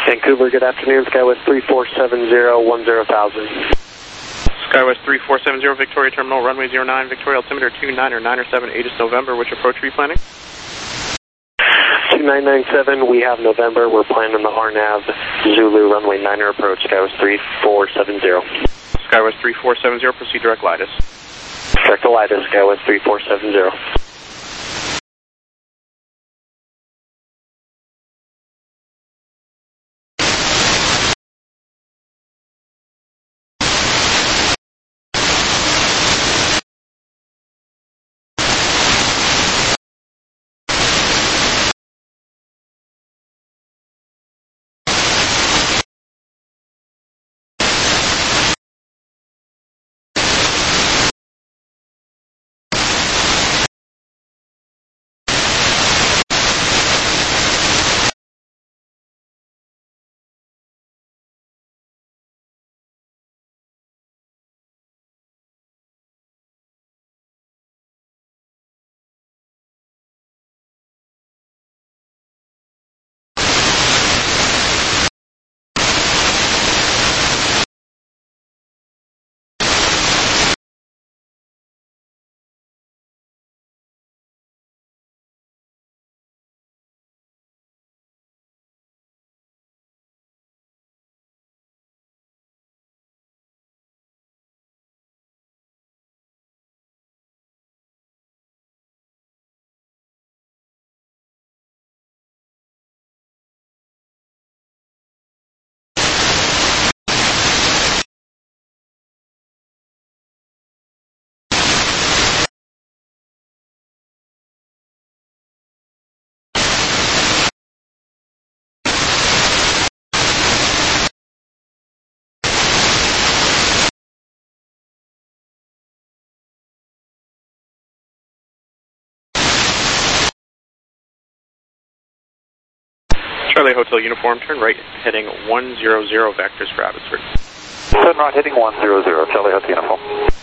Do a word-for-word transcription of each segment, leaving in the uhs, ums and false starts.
Vancouver, good afternoon. SkyWest three four seven zero, one zero thousand. SkyWest three four seven zero, Victoria Terminal, runway zero nine, Victoria altimeter two nine or nine or seven, eight is November. Which approach are you planning? two nine nine seven, we have November. We're planning the R NAV Zulu runway niner approach, SkyWest three four seven zero. SkyWest three four seven zero, proceed direct Lidus. Direct to Lidus, SkyWest three four seven zero. Charlie Hotel Uniform, turn right heading one zero zero, vectors for Abbotsford. Turn right heading one zero zero, Charlie Hotel Uniform.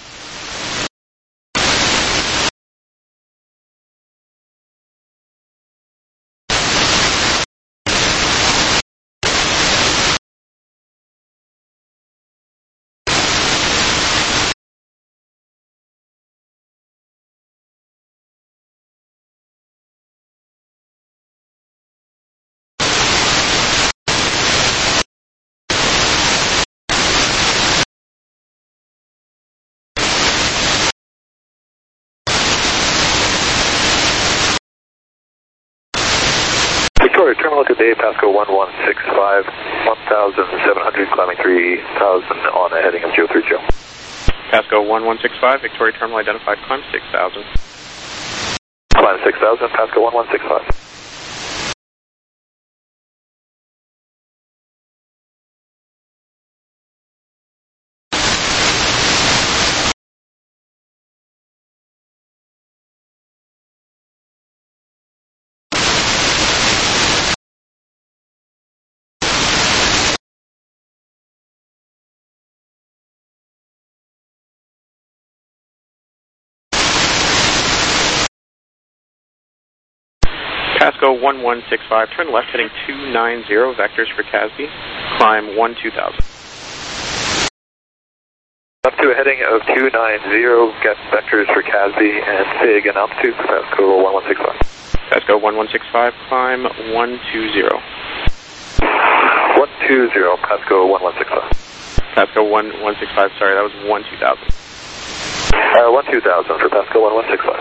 Victoria Terminal, good day, Pasco one one six five, one thousand seven hundred, climbing three thousand on a heading of zero three zero. Pasco one one six five, Victoria Terminal identified, climb six thousand. Climb six thousand, Pasco one one six five. Pasco one one six five, turn left heading two nine zero, vectors for Casby, climb one two thousand. Up to a heading of two nine zero, get vectors for Casby, and say again altitude for Pasco one one six five. Pasco one one six five, climb one two zero. one two zero, Pasco one one six five. Pasco one one six five, sorry, that was one two thousand. Uh, one two thousand for Pasco one one six five.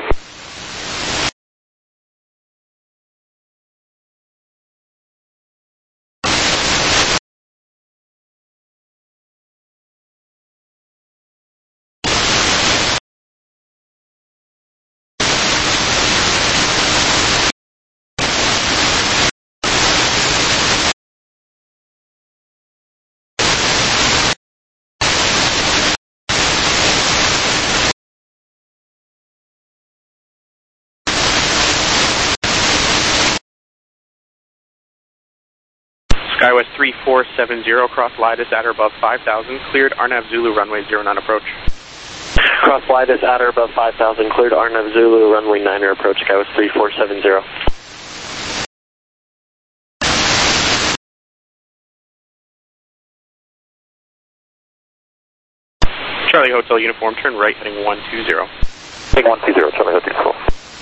SkyWest three four seven zero, cross Lidus at or above five thousand, cleared R NAV Zulu runway zero nine approach. Cross Lidus at or above five thousand, cleared R NAV Zulu runway niner approach, SkyWest three four seven zero. Charlie Hotel Uniform, turn right heading one two zero. Heading one two zero, Charlie Hotel Uniform.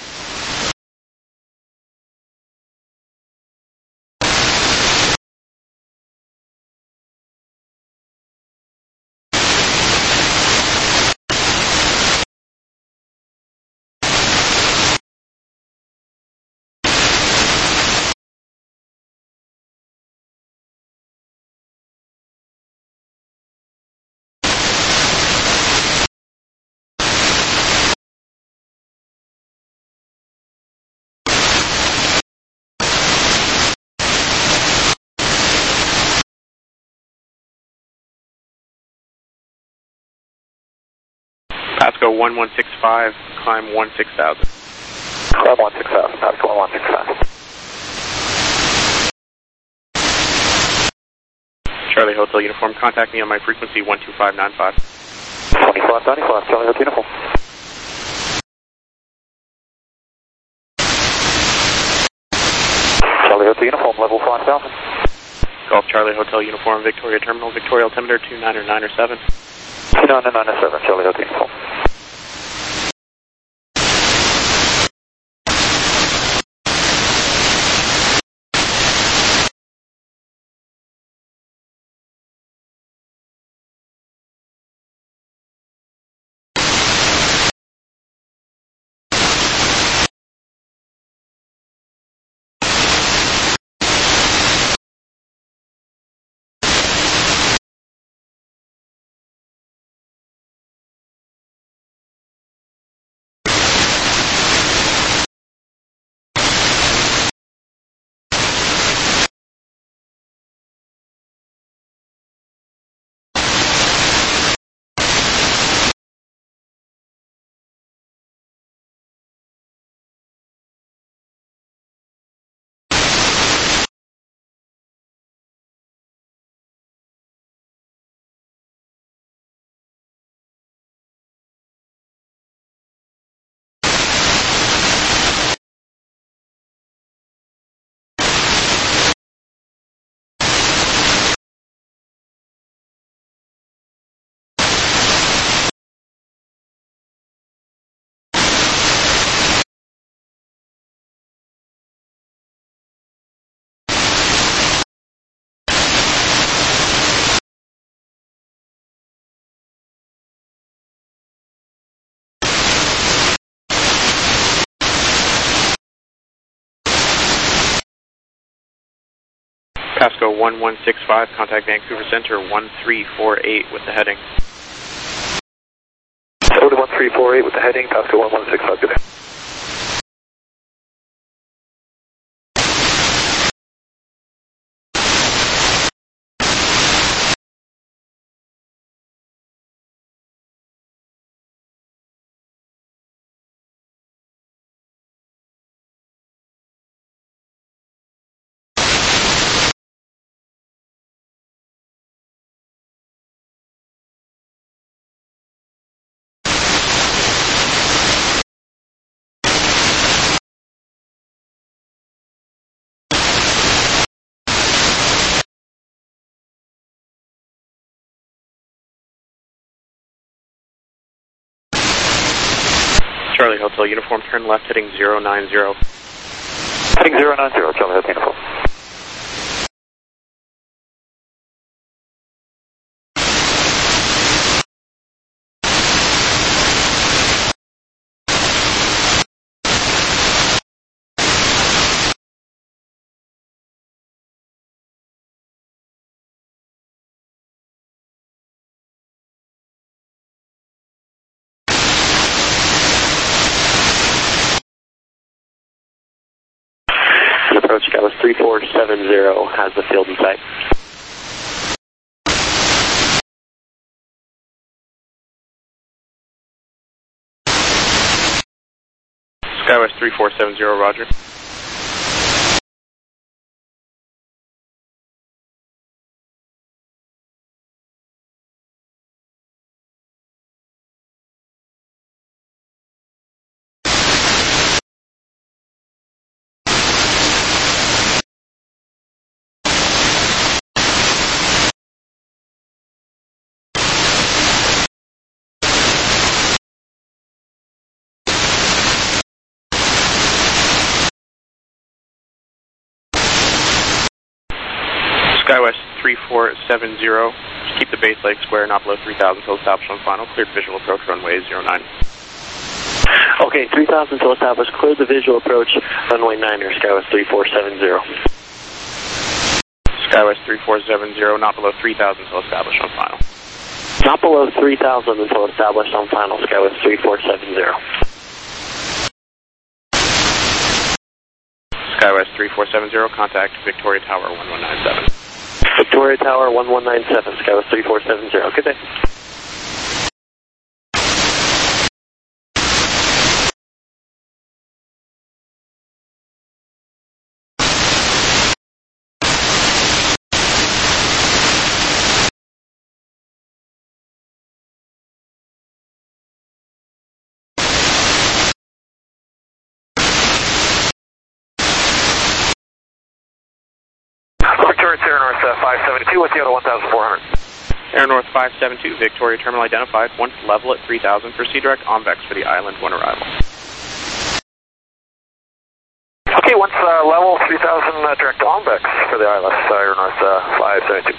Pasco one one six five, climb one six thousand. Climb one six thousand, Pasco one one six five. Charlie Hotel Uniform, contact me on my frequency one two five nine five. twenty-five ninety-five, Charlie Hotel Uniform. Charlie Hotel Uniform, level five thousand. Golf Charlie Hotel Uniform, Victoria Terminal, Victoria Altimeter two nine nine seven. two nine nine seven, Charlie Hotel Uniform. Pasco one one six five, contact Vancouver Center one three four eight with the heading. Order one three four eight with the heading, Pasco one one six five, good day. Charlie Hotel Uniform, turn left heading zero nine zero. Heading zero nine zero, Charlie Hotel Uniform. Approach Dallas three four seven zero has the field in sight. Skywest three four seven zero, roger. SkyWest three four seven zero, keep the base leg square, not below three thousand until established on final. Cleared visual approach, runway zero nine. Okay, three thousand until established. Cleared the visual approach, runway niner, SkyWest three four seven zero. SkyWest three four seven zero, not below three thousand until established on final. Not below three thousand until established on final, SkyWest three four seven zero. SkyWest three four seven zero, contact Victoria Tower one one nine seven. Victoria Tower one one nine seven, SkyWest three four seven zero. Good day. Victoria Air North uh, five seventy-two, what's the other one thousand four hundred? Air North five seven two, Victoria Terminal identified. Once level at three thousand, proceed direct Onvex for the island one arrival. Okay, once uh, level three thousand, uh, direct Onvex for the island, uh, Air North uh, five seventy-two.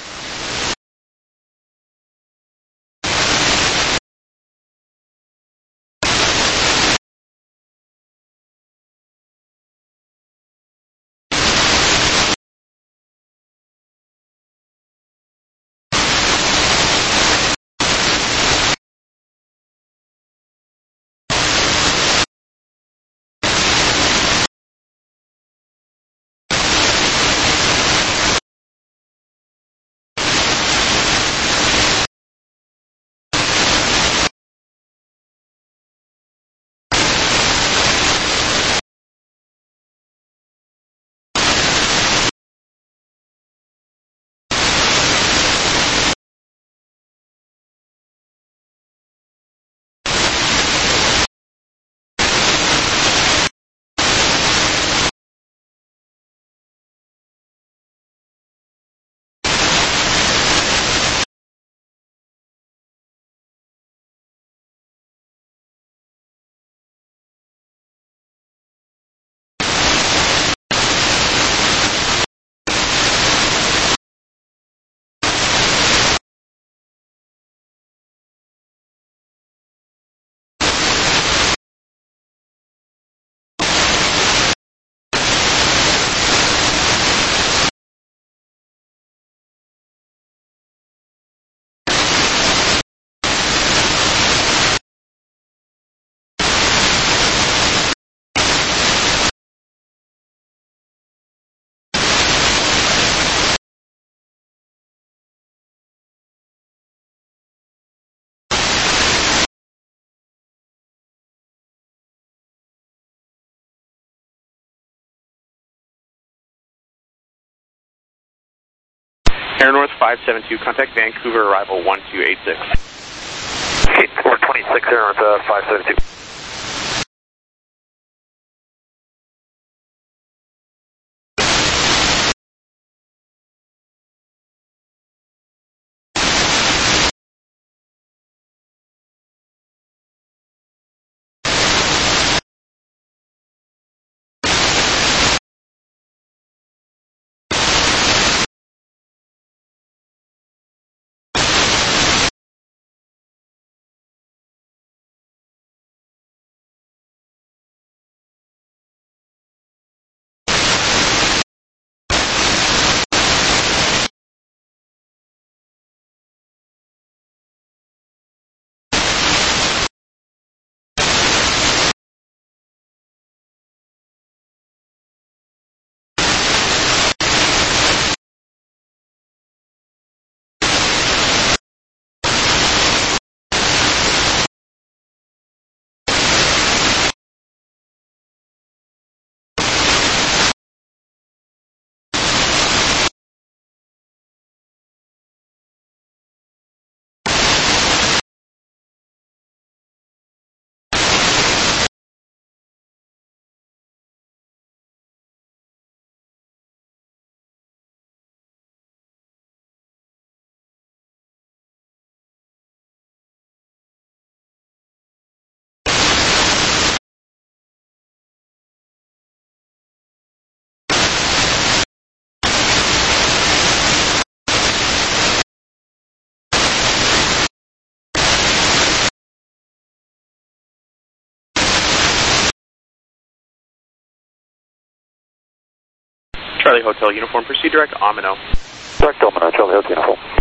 Air North five seven two, contact Vancouver arrival one two eight six. Okay, four twenty-six, Air North uh, five seventy-two. Charlie Hotel Uniform, proceed direct Omino. Direct Omino, Charlie Hotel Uniform.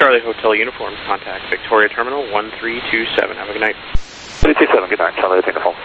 Charlie Hotel Uniform, contact Victoria Terminal one three two seven. Have a good night. three two seven, good night. Charlie, take the phone.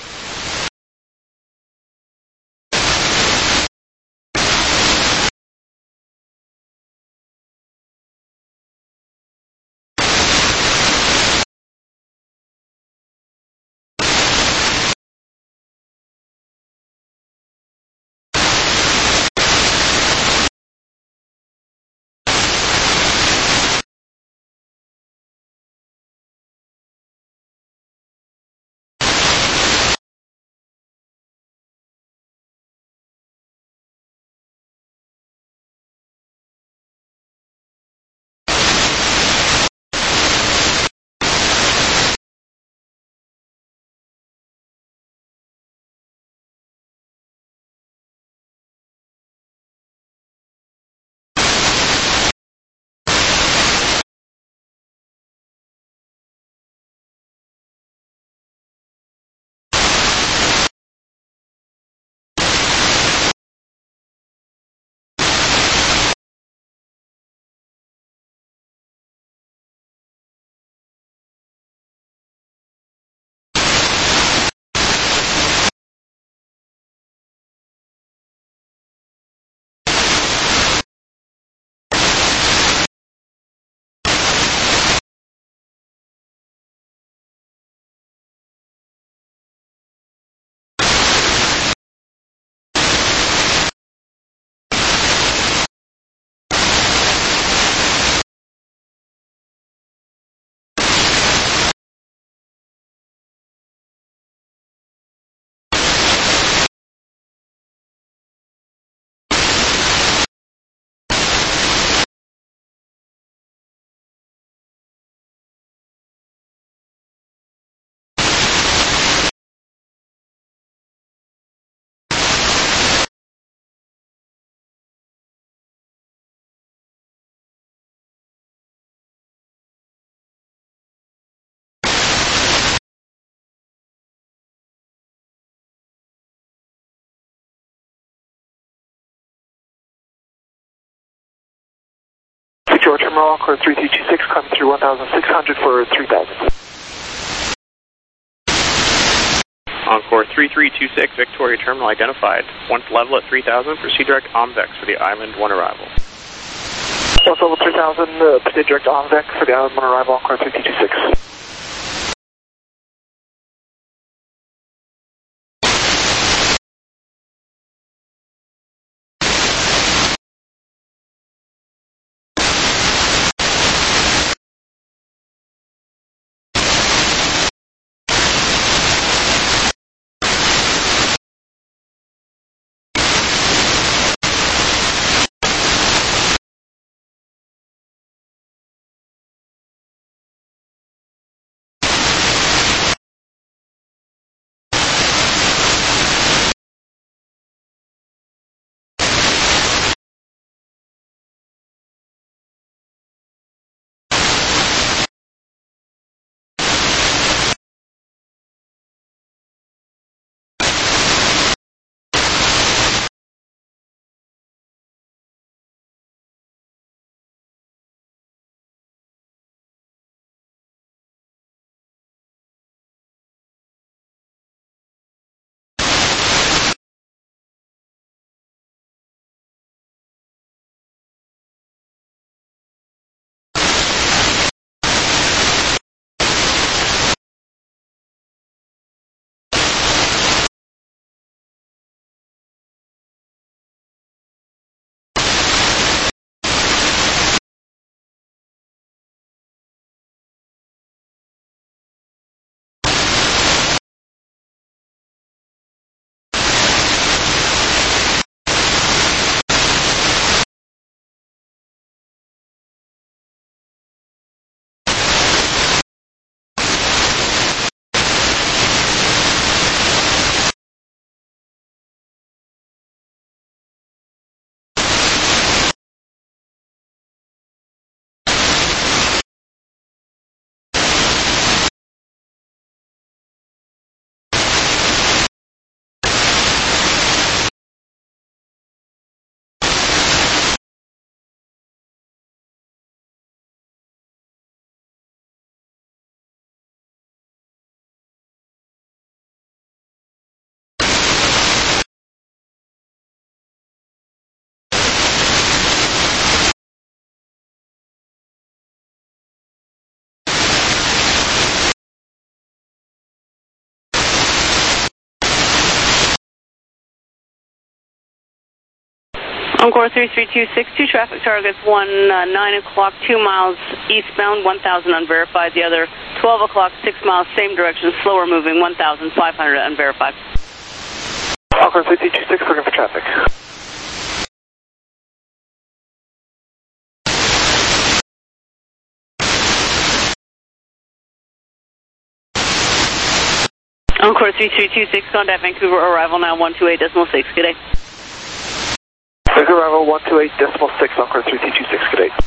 Victoria Terminal, Encore three three two six, come through one thousand six hundred for three thousand. Encore three three two six, Victoria Terminal identified. Once level at three thousand, proceed direct OMVEX for the Island one arrival. Once level three thousand, uh, proceed direct OMVEX for the Island one arrival, Encore three three two six. Encore three three two six two, traffic targets one, uh, nine o'clock, two miles eastbound, one thousand unverified. The other twelve o'clock, six miles, same direction, slower moving, one thousand five hundred unverified. Encore three three two six, looking for traffic. Encore three three two six, contact Vancouver, arrival now one two eight decimal six, good day. Vancouver arrival one two eight decimal six, Encore three three two six, good day.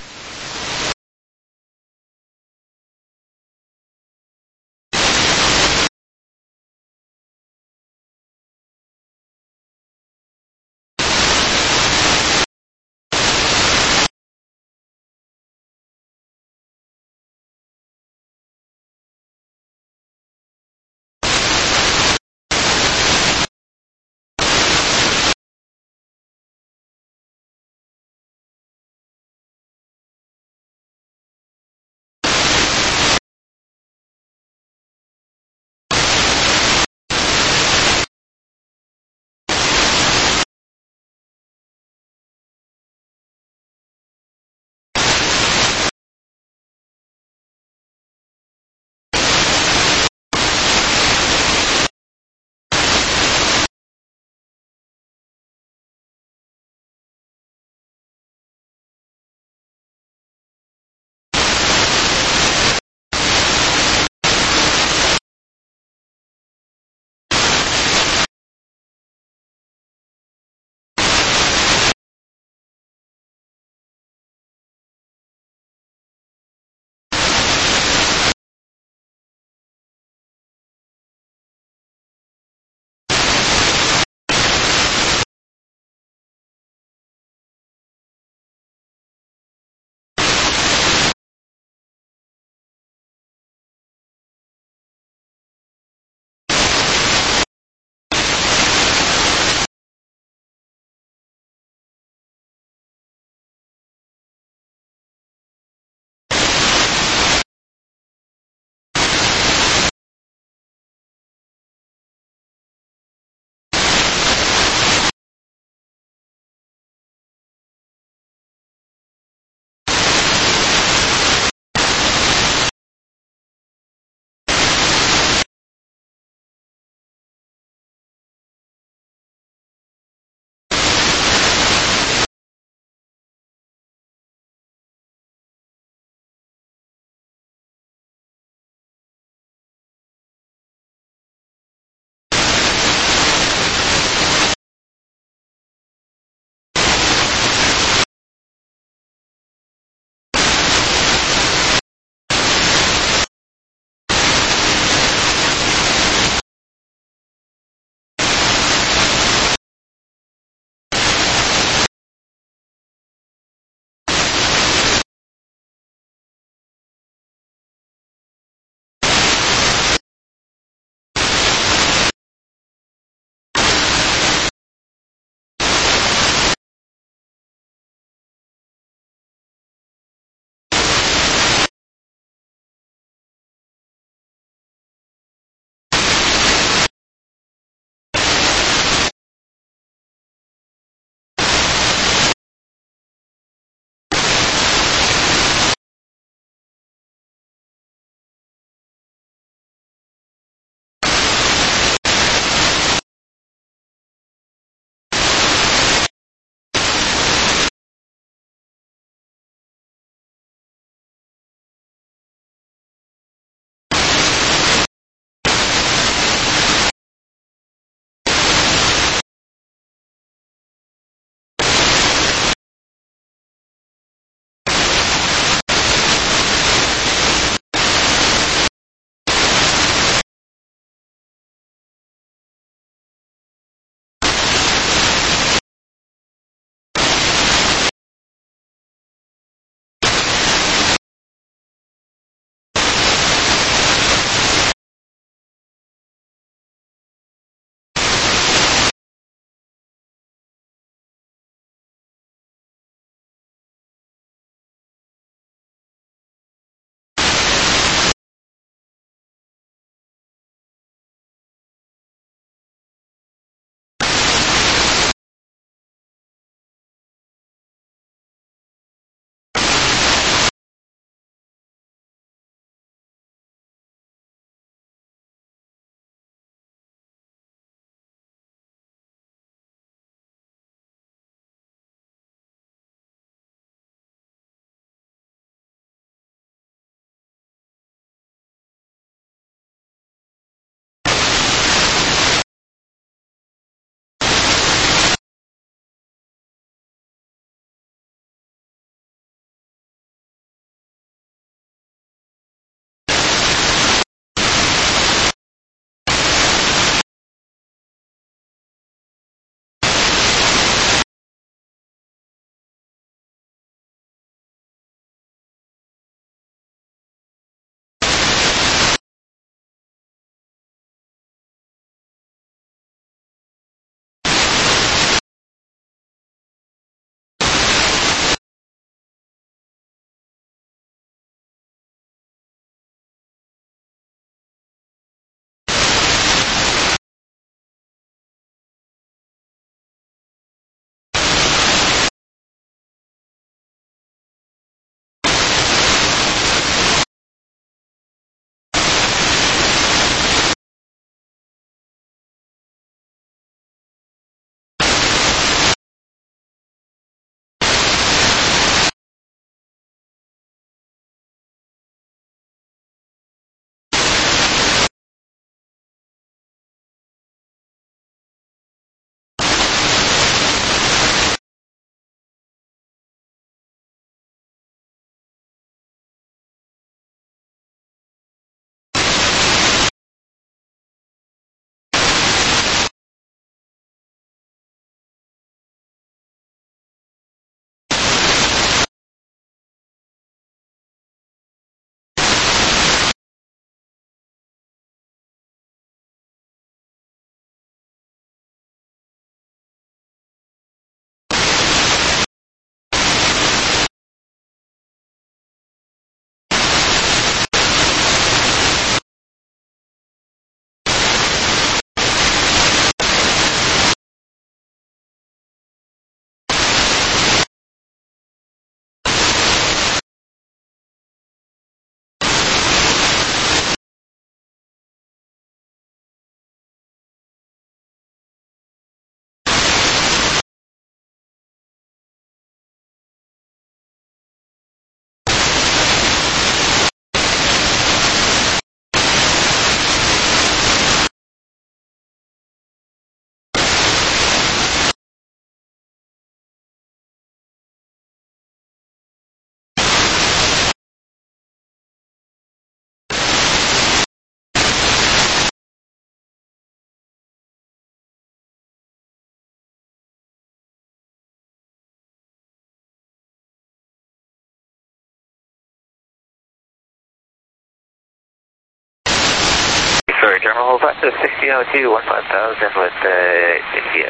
Victoria Terminal, Pasco sixteen oh two, one five thousand with uh, India.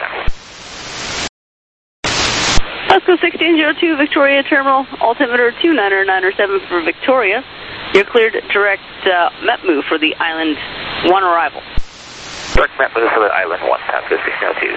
Pasco sixteen oh two, Victoria Terminal, altimeter two niner niner seven for Victoria. You're cleared direct uh, METMU for the Island one arrival. Direct METMU for the Island one, Pasco sixteen oh two.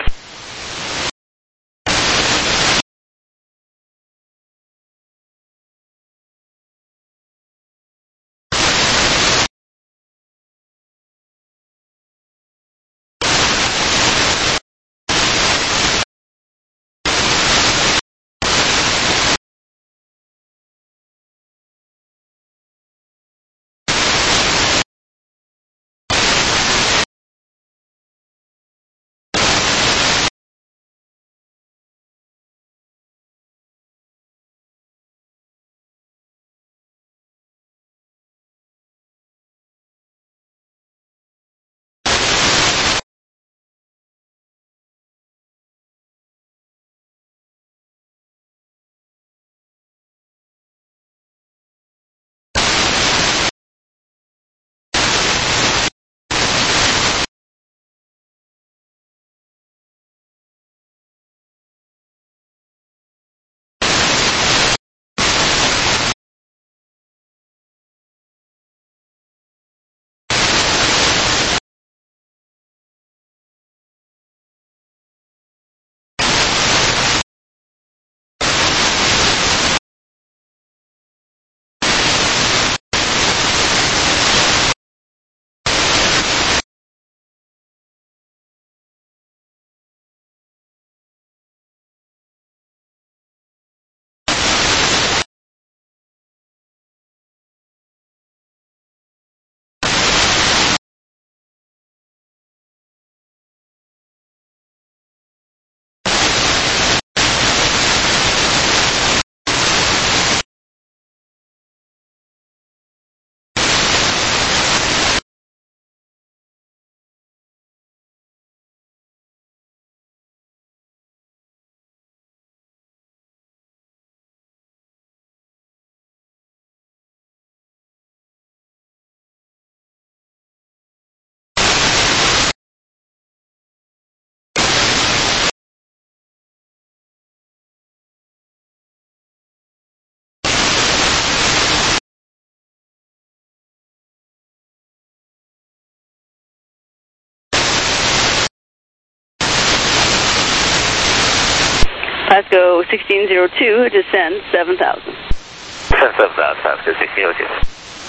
Pasco sixteen oh two, descend seven thousand. seven thousand, Pasco sixteen oh two.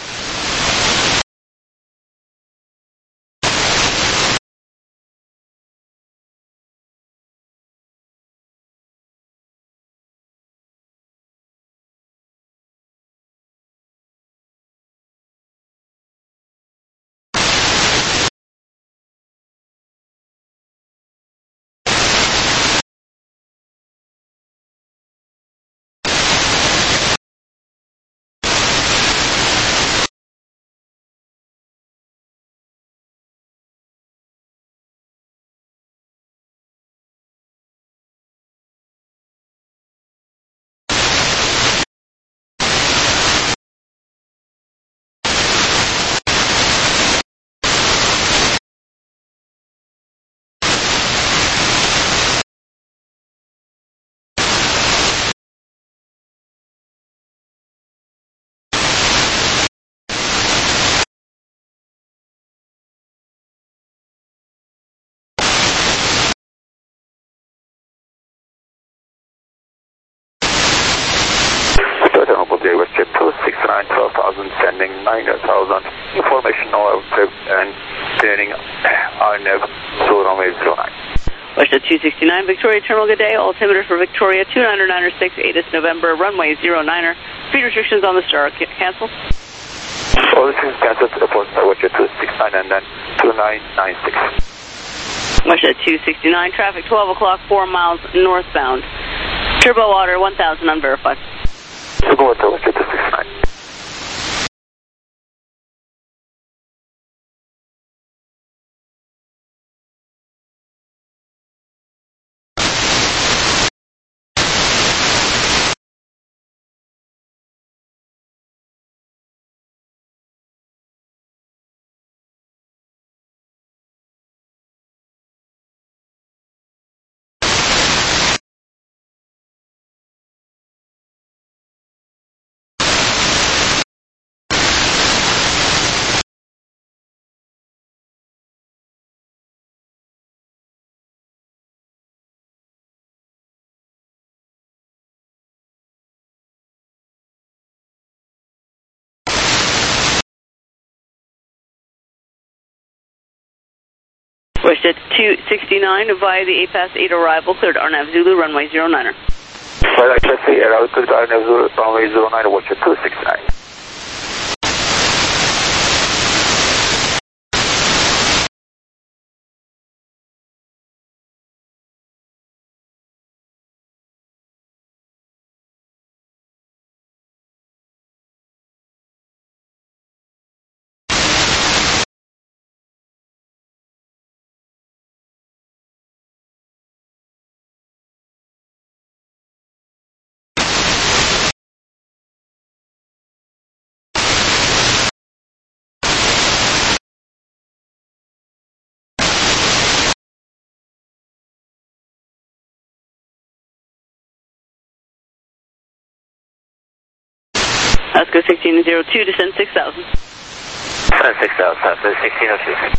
six nine, twelve thousand, sending nine thousand, information no trip and turning R N F zero runway zero nine. Westjet two sixty-nine, Victoria Terminal, good day. Altimeter for Victoria, two niner niner six, A T I S November, runway zero niner. Speed restrictions on the star, cancel. All this is cancelled to the port by Westjet two sixty-nine and then two nine nine six. Westjet two sixty-nine, traffic twelve o'clock, four miles northbound. Turbo water, one thousand unverified. Turbo water, Westjet two sixty-nine. WestJet two sixty-nine via the eight past eight arrival, cleared R N A V Zulu, runway zero niner. Flight I C arrival, cleared R N A V Zulu, runway zero niner, WestJet two sixty-nine. Oscar sixteen zero two, descend six thousand. Descend six thousand, Oscar sixteen oh two.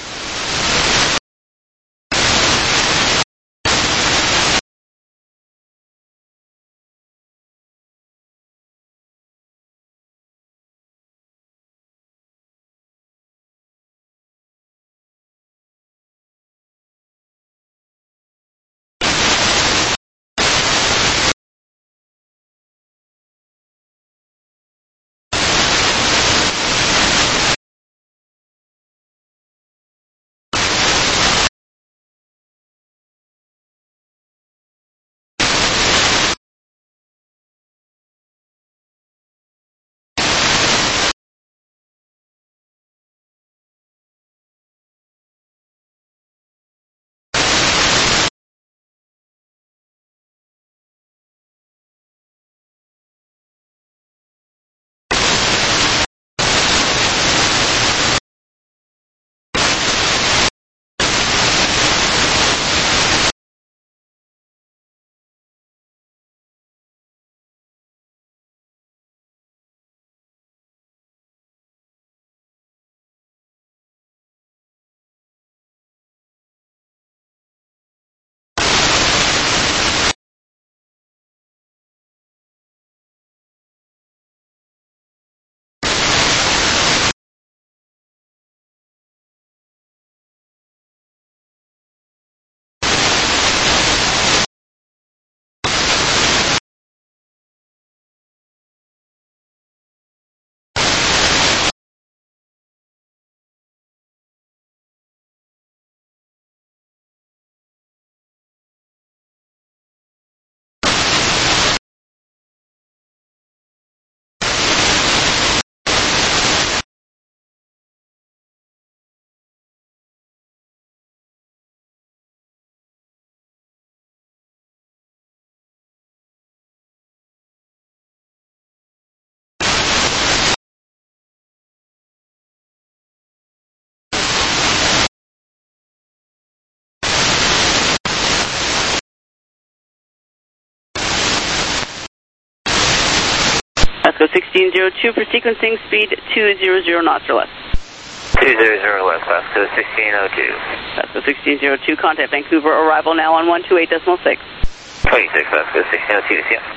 Oscar sixteen zero two for sequencing, speed two hundred knots or less. two hundred less, Oscar sixteen oh two. Oscar sixteen zero two, contact Vancouver, arrival now on one two eight point six. twenty-six, Oscar sixteen oh two to C M.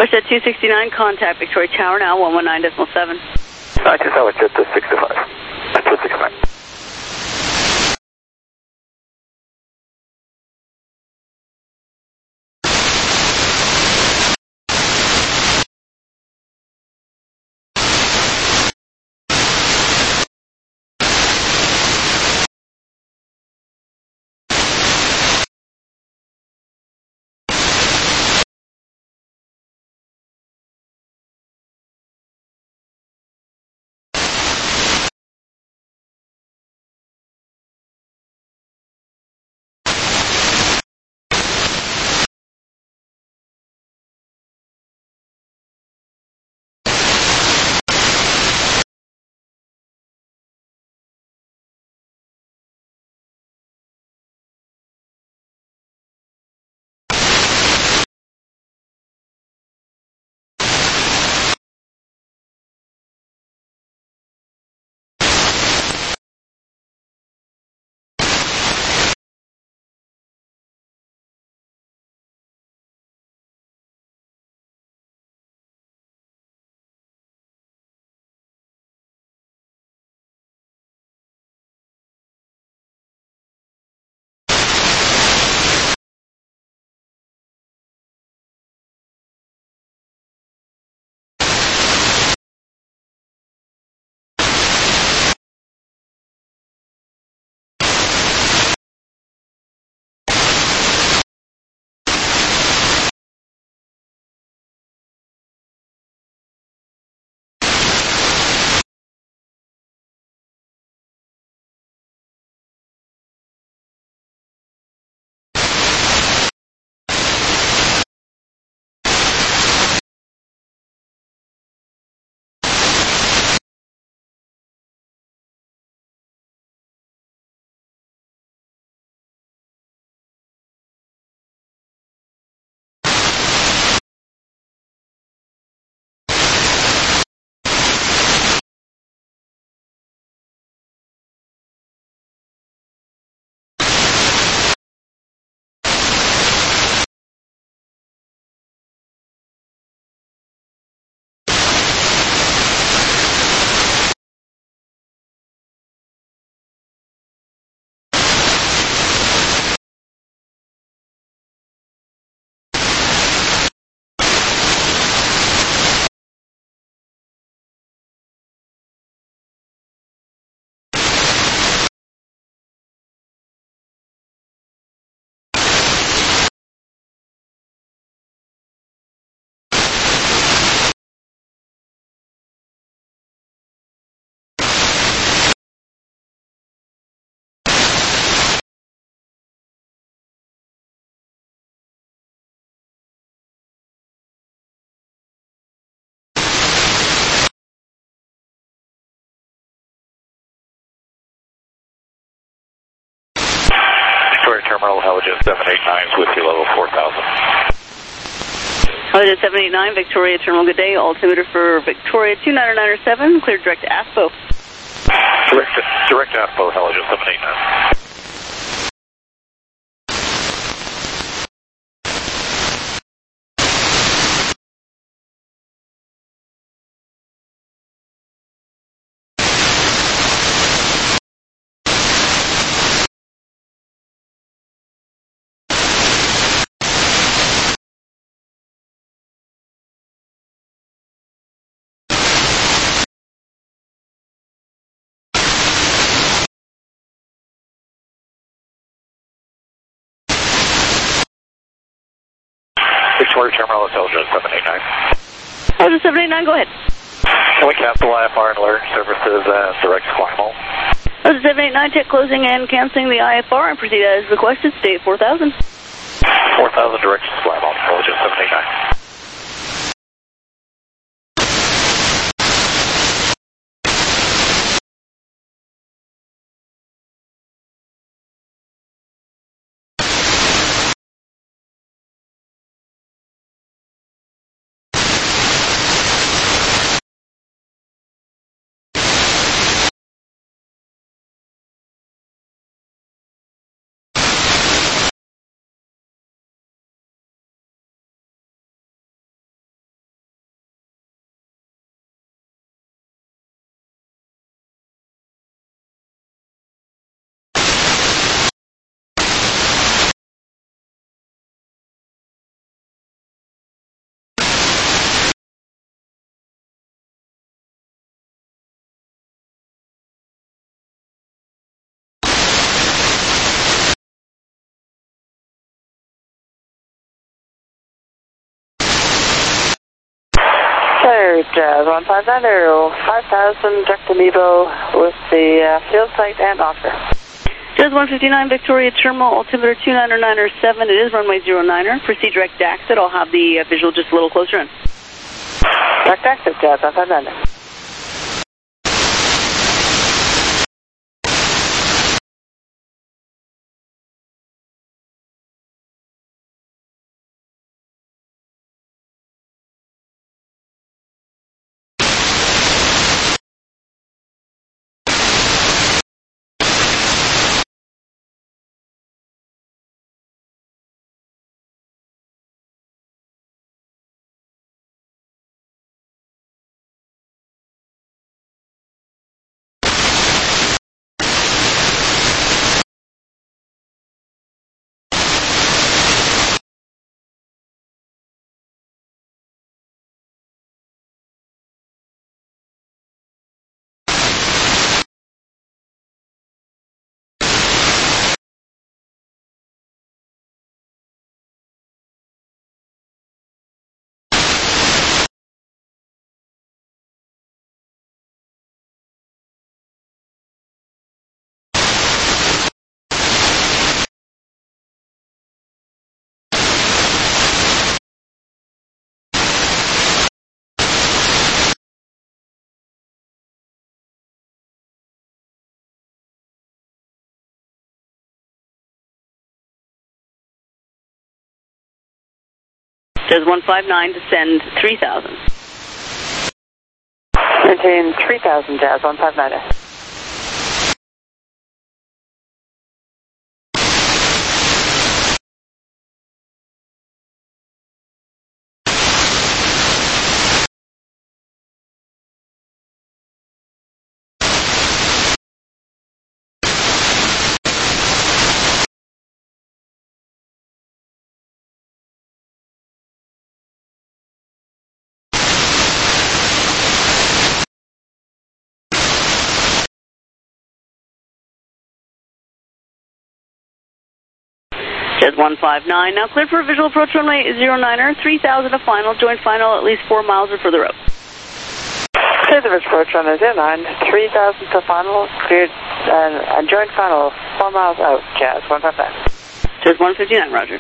WestJet two sixty-nine, contact Victoria Tower now, one one nine point seven. I just have a jet two sixty-five. two sixty-nine. Terminal Helijet seven eight nine, whiskey level four thousand. Helijet seven eight nine, Victoria Terminal, good day. Altimeter for Victoria two nine nine seven, clear direct to A S P O. Direct, direct to A S P O, Helijet seven eight nine. Victoria Terminal, Helijet seven eight nine. Helijet seven eight nine, go ahead. Can we cancel I F R and alert services and direct to climb home? Helijet seven eight nine, check closing and canceling the I F R and proceed as requested. Stay at four thousand. four thousand direct to climb home, Helijet seven eight nine. Clear, Jazz one five nine zero, five thousand, direct to Nebo with the uh, field site and Oscar. Jazz one fifty-nine, Victoria Terminal, altimeter two niner niner seven, it is runway zero niner. Proceed direct to exit, I'll have the uh, visual just a little closer in. Direct exit, Jazz one five nine. Jazz one five nine, descend three thousand. Maintain three thousand, Jazz one five nine. Jazz one five nine, now cleared for a visual approach runway zero niner, three thousand to final, join final at least four miles or further out. Clear the visual approach runway zero nine, three thousand to final, cleared and, and join final four miles out, Jazz one five nine. Jazz one fifty-nine, roger.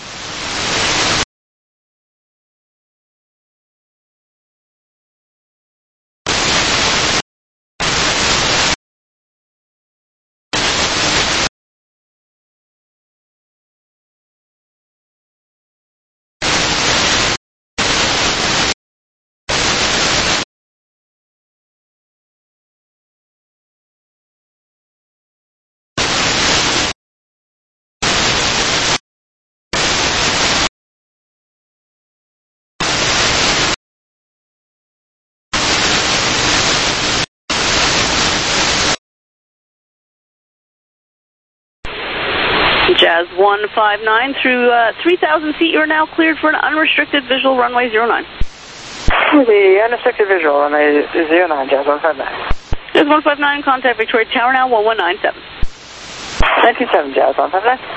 Jazz one five nine, through uh, three thousand feet, you're now cleared for an unrestricted visual runway zero nine. The unrestricted visual runway zero nine, Jazz one five nine. Jazz one five nine, contact Victoria Tower now, one one nine seven. nineteen seven, Jazz one five nine.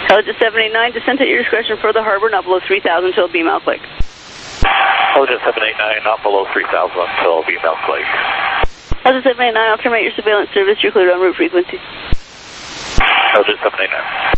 Delta seven eight nine, descent at your discretion for the harbor, not below three thousand until beam out click. Delta seven eight nine, not below three thousand until beam out click. Delta seven eight nine, I'll terminate your surveillance service, you're cleared on route frequency. Delta seven eight nine.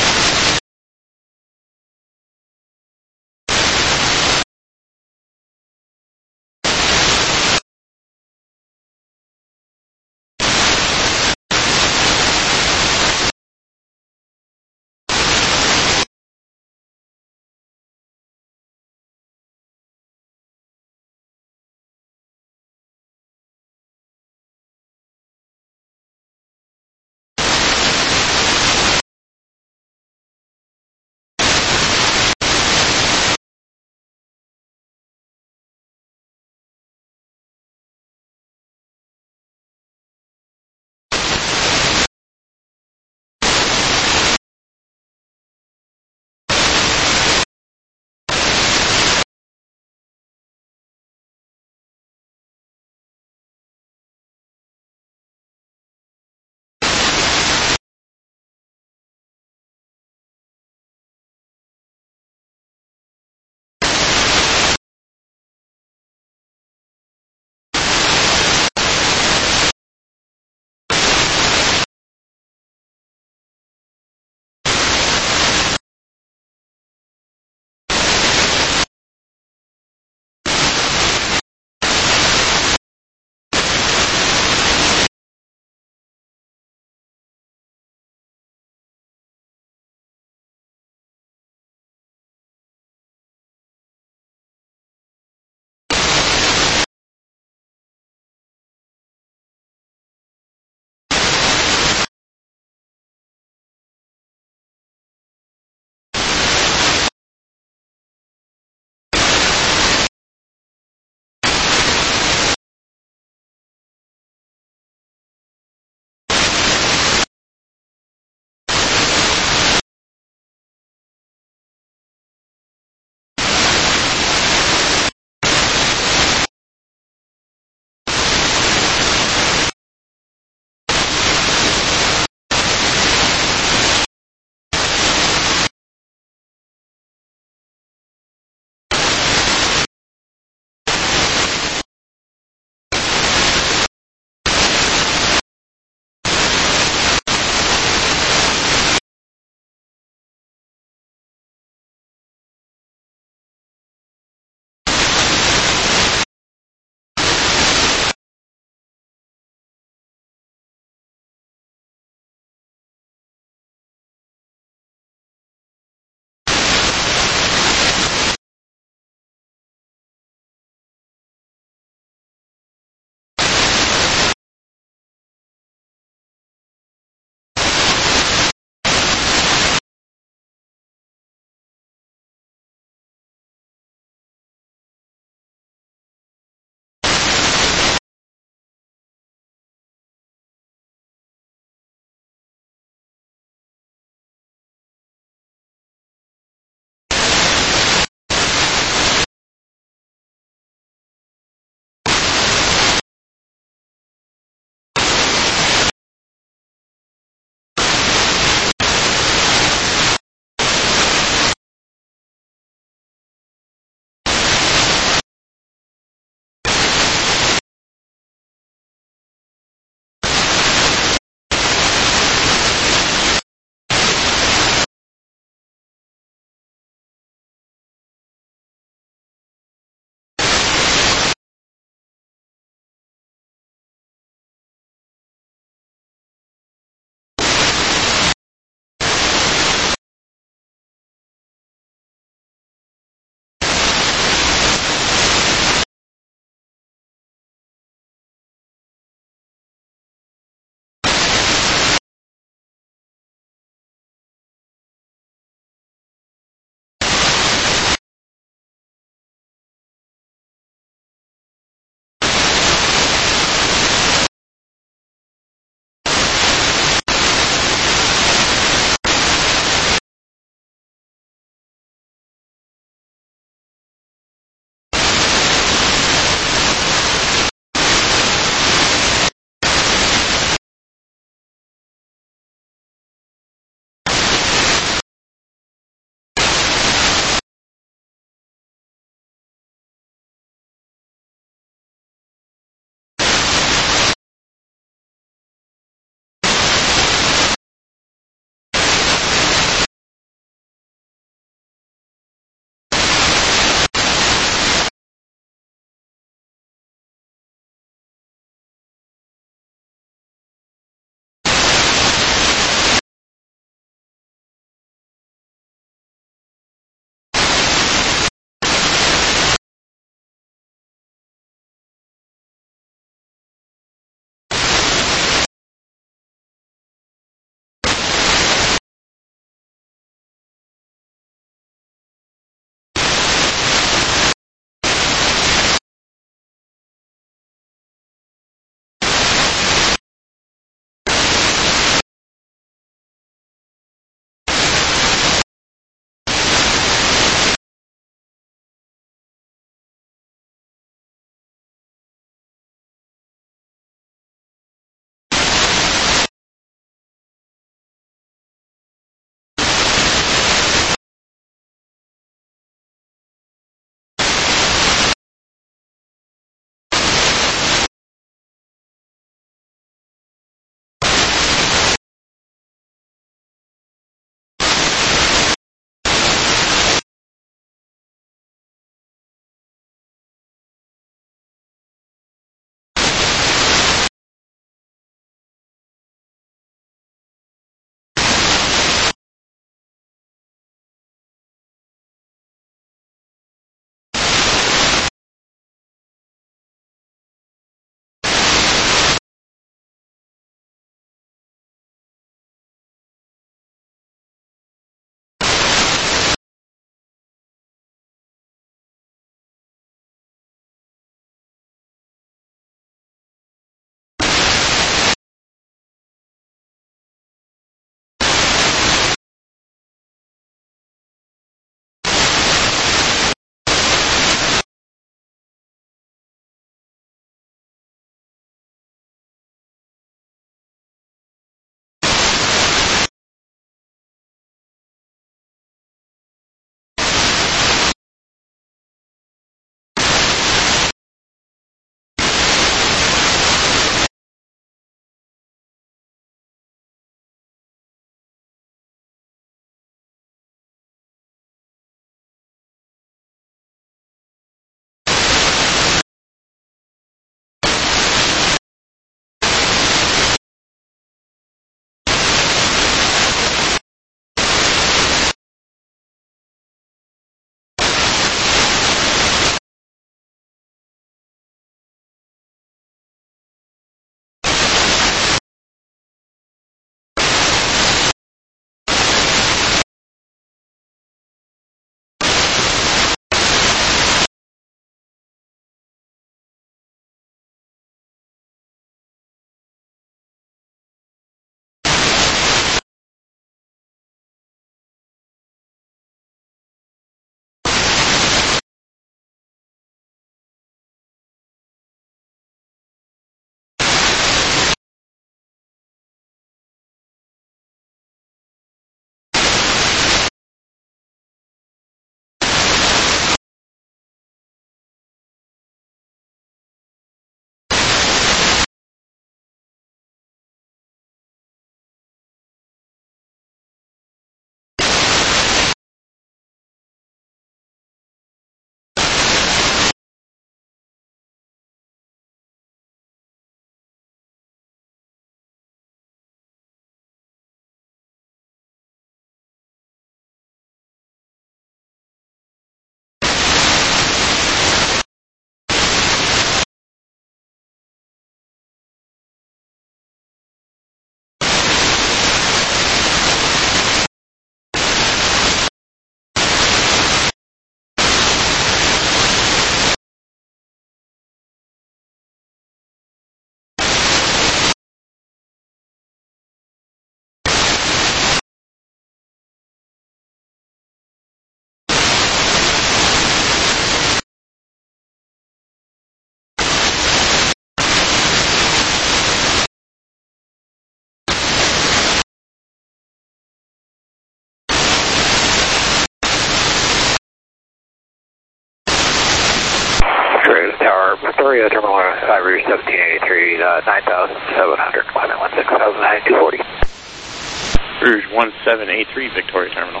Victoria Terminal, uh, Rouge seventeen eighty-three, uh, nine thousand seven hundred, climate one six thousand nine two forty. Rouge one seven eight three, Victoria Terminal.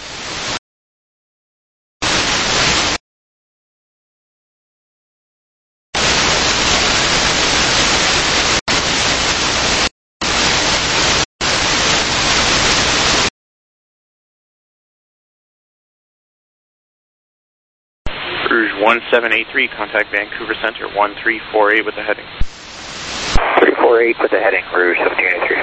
Rouge one seven eight three, contact Vancouver Center, one three four eight with the heading. three four eight with the heading, Rouge seventeen eighty-three.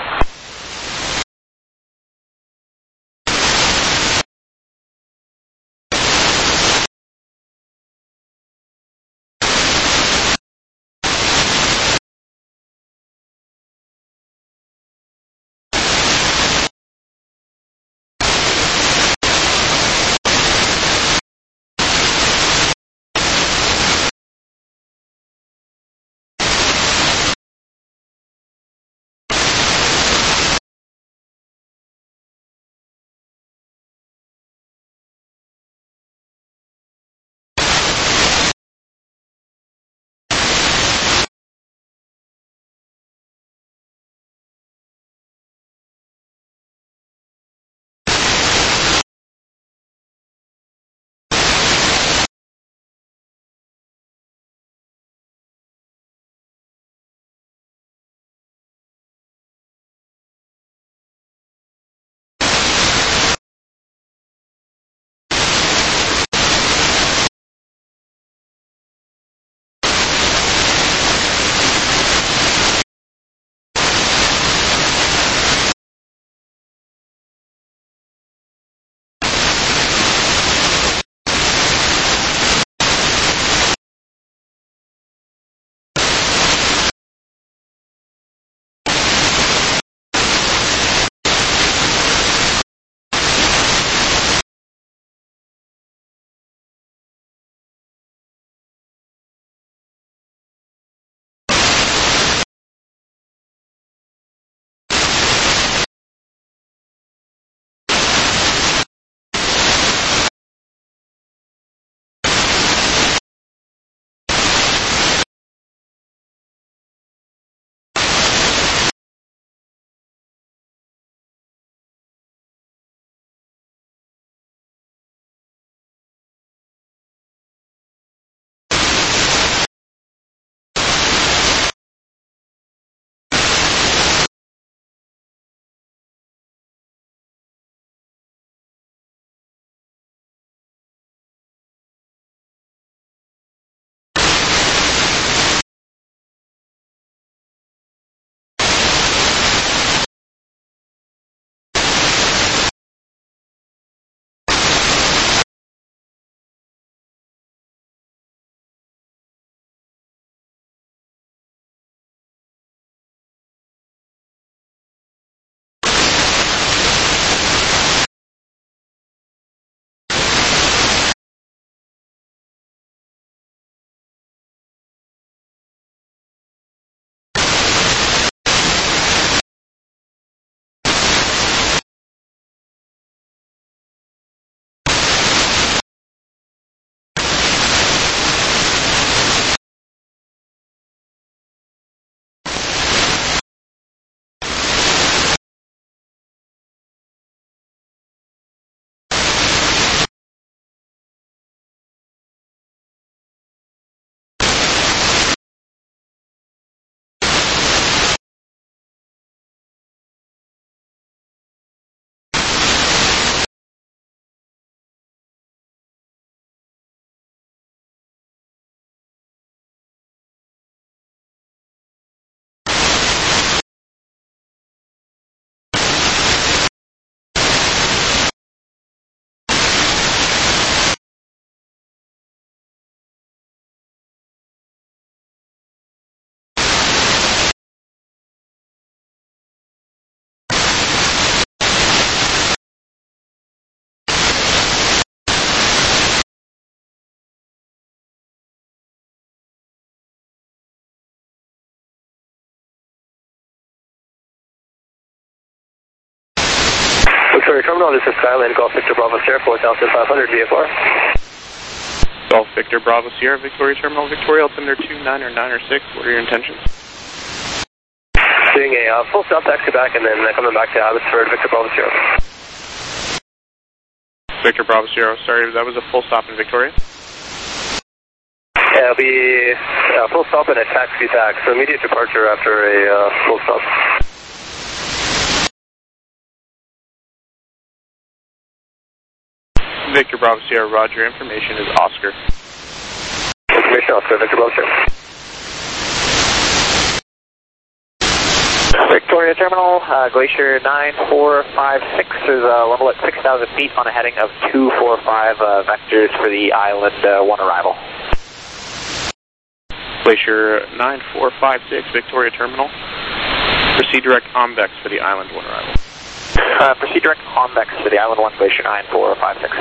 Victoria Terminal, this is Skyline Golf Victor Bravo Sierra, four thousand five hundred V F R. Golf Victor Bravo Sierra, Victoria Terminal, Victoria Altimeter two nine or nine or six. What are your intentions? Doing a uh, full stop taxi back and then uh, coming back to Abbotsford, Victor Bravo Sierra. Victor Bravo Sierra, sorry, that was a full stop in Victoria? Yeah, it'll be a uh, full stop and a taxi back, so immediate departure after a uh, full stop. Victor Bravo Sierra, roger, information is Oscar. Information Oscar, Victor Bravo Sierra. Victoria Terminal, uh, Glacier nine four five six is uh, level at six thousand feet on a heading of two four five uh, vectors for the Island uh, one arrival. Glacier nine four five six, Victoria Terminal. Proceed direct Omvex for the Island one arrival. Uh, proceed direct Omvex for the Island one, Glacier nine four five six.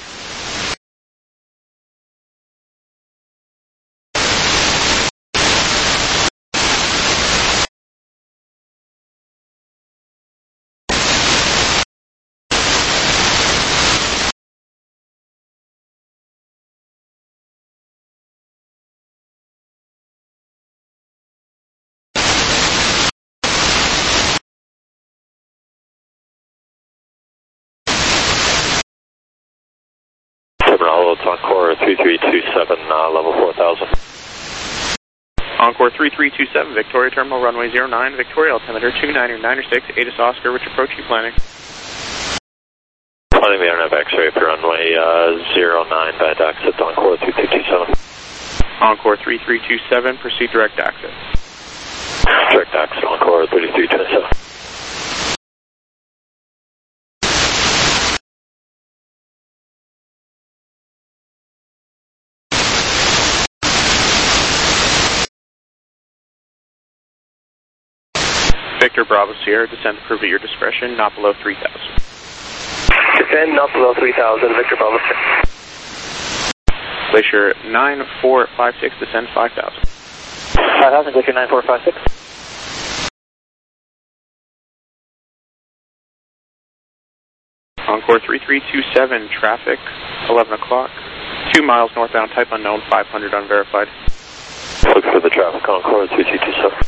Terminal, it's Encore three three two seven, uh, level four thousand. Encore three three two seven, Victoria Terminal, runway zero nine, Victoria Altimeter two nine or nine or six, A D S Oscar, which approach are you planning? Planning the Arnav X-ray for runway uh, zero nine, bad exit, Encore three three two seven. Encore three three two seven, proceed direct exit. Direct exit, Encore three three two seven. Victor Bravo Sierra, descend approve at your discretion, not below three thousand. Descend not below three thousand, Victor Bravo Sierra. Glacier nine four five six, descend five thousand. five thousand, Glacier nine four five six. Encore three three two seven, traffic, eleven o'clock. two miles northbound, type unknown, five hundred unverified. Look for the traffic, Encore three three two seven.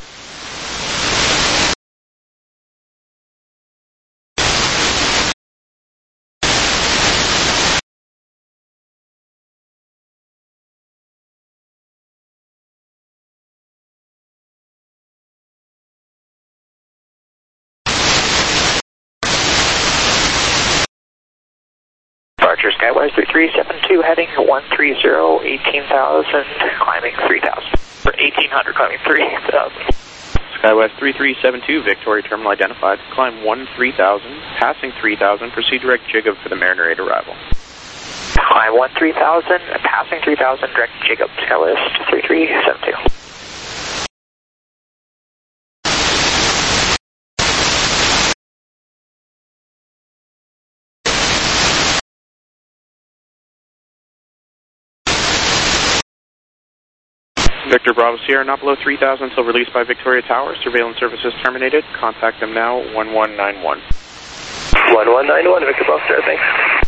Departure Skywise three three seven two, heading one three zero, eighteen thousand, climbing three thousand. For eighteen hundred, climbing three thousand. Skywest three three seven two, Victoria Terminal identified. Climb one three thousand, passing three thousand, proceed direct Jacob for the Mariner eight arrival. Climb one three thousand, passing three thousand, direct Jacob, Skywest three three seven two. Victor Bravo Sierra, not below three thousand until released by Victoria Tower. Surveillance services terminated. Contact them now, one one nine one. one one nine one, Victor Bravo Sierra, thanks.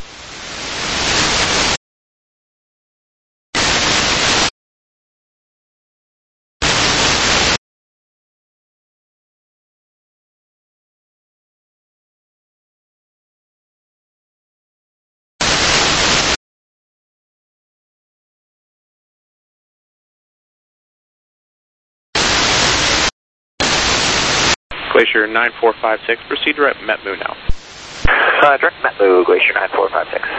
Glacier nine four five six, proceed direct Metmu now. Uh, direct Metmu, Glacier nine four five six.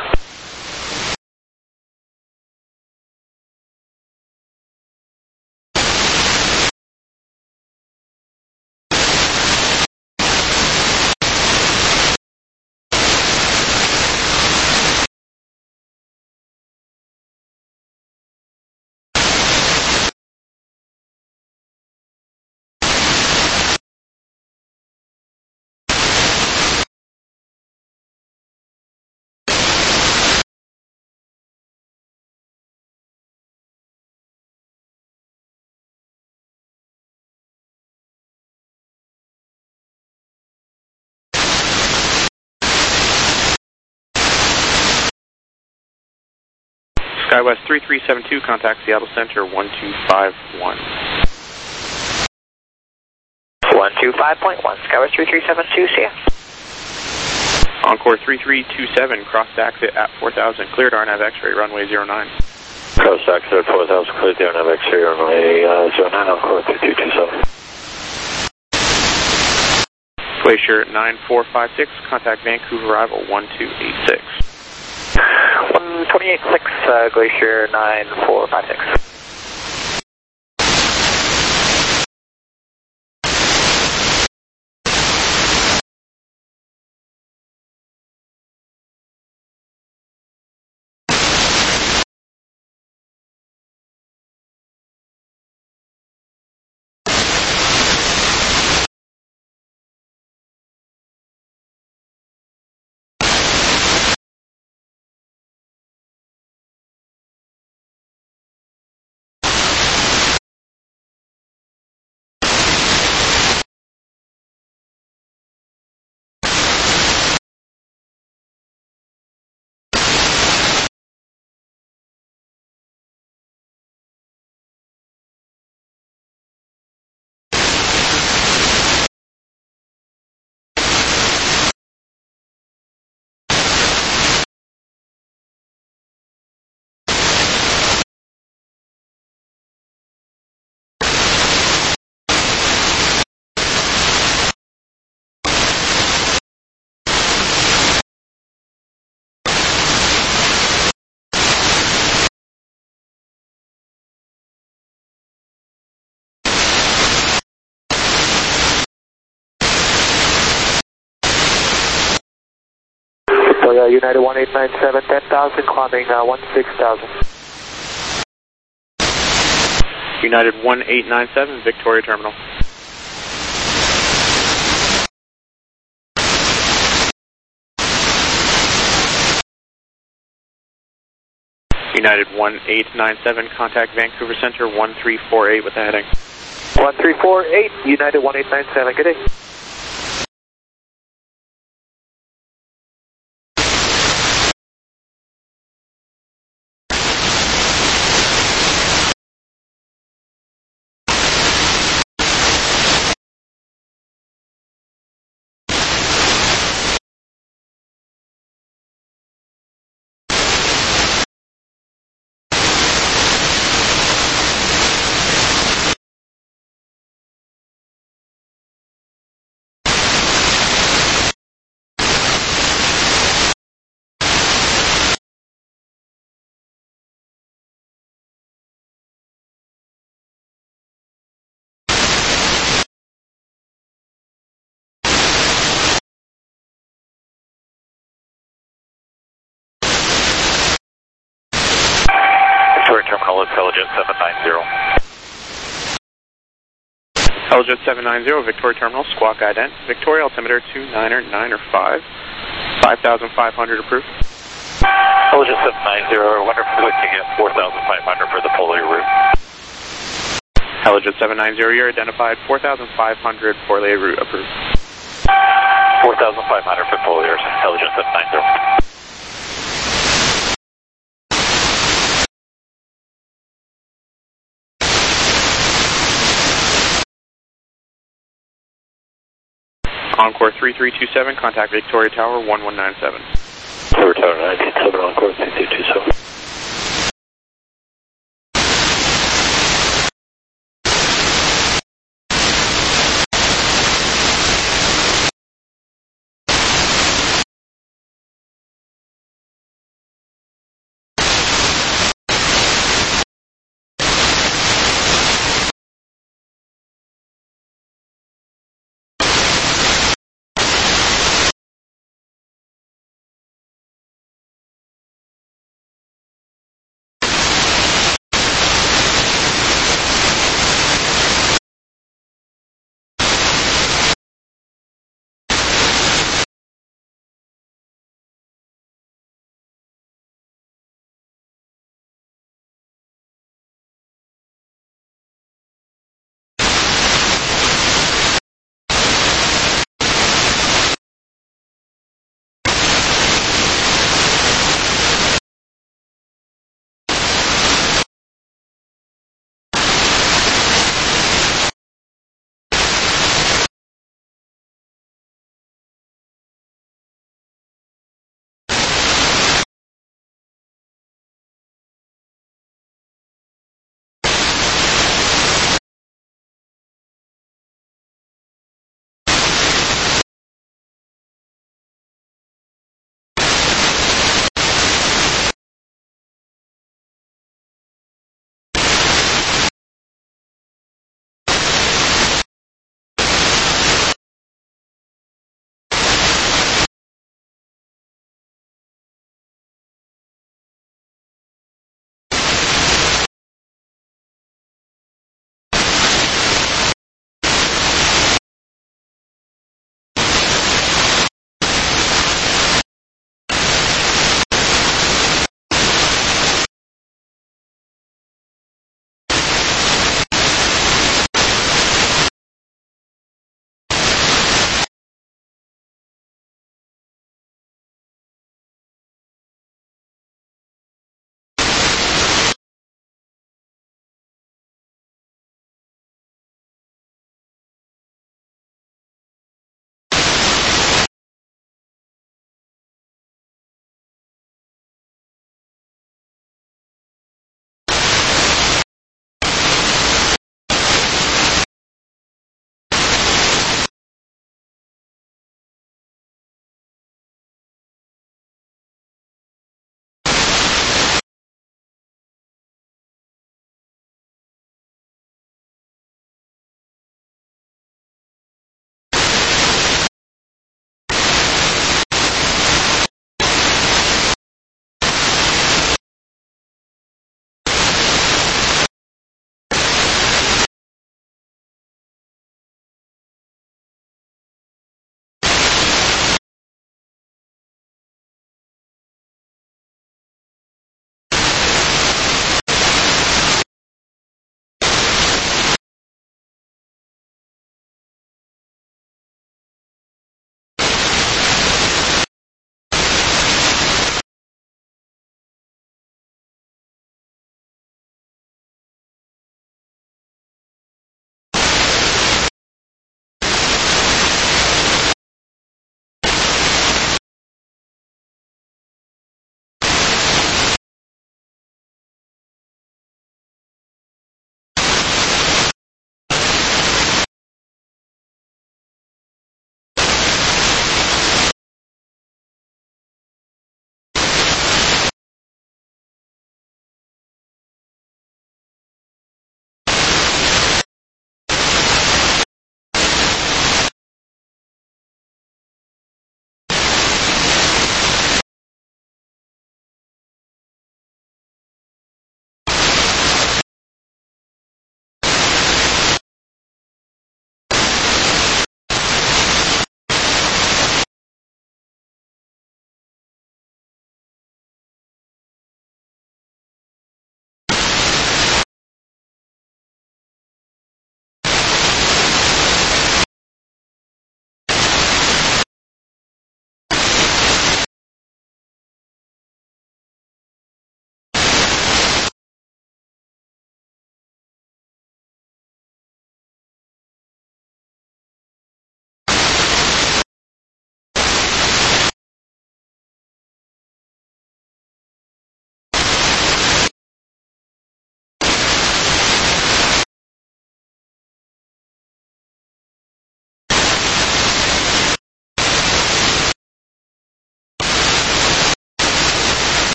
SkyWest three three seven two, contact Seattle Center one two five one. one two five point one, SkyWest three three seven two, see ya. Encore three three two seven, cross exit at four thousand, cleared R N A V X-ray, runway zero nine. Cross exit at four thousand, cleared R N A V X-ray, runway uh, zero nine, Encore three two two seven. Glacier nine four five six, contact Vancouver arrival one two eight six. one twenty-eight six, uh, Glacier nine four five six. Uh, United one eight nine seven, ten thousand, climbing uh, one six thousand. United one eight nine seven, Victoria Terminal. United one eight nine seven, contact Vancouver Center one three four eight with the heading. one three four eight, United one eight nine seven, good day. Terminal is Helijet seven nine zero. Helijet seven nine zero, Victoria Terminal, squawk ident. Victoria altimeter two niner niner five, five thousand five hundred approved. Helijet seven nine zero, wonderful switching at four thousand five hundred for the Foley route. Helijet seven nine zero, you're identified, four thousand five hundred Foley route approved. four thousand five hundred for Foley, Helijet seven nine zero. Encore three three two seven, contact Victoria Tower one one nine seven. Victoria Tower nine eight seven, Encore three three two seven.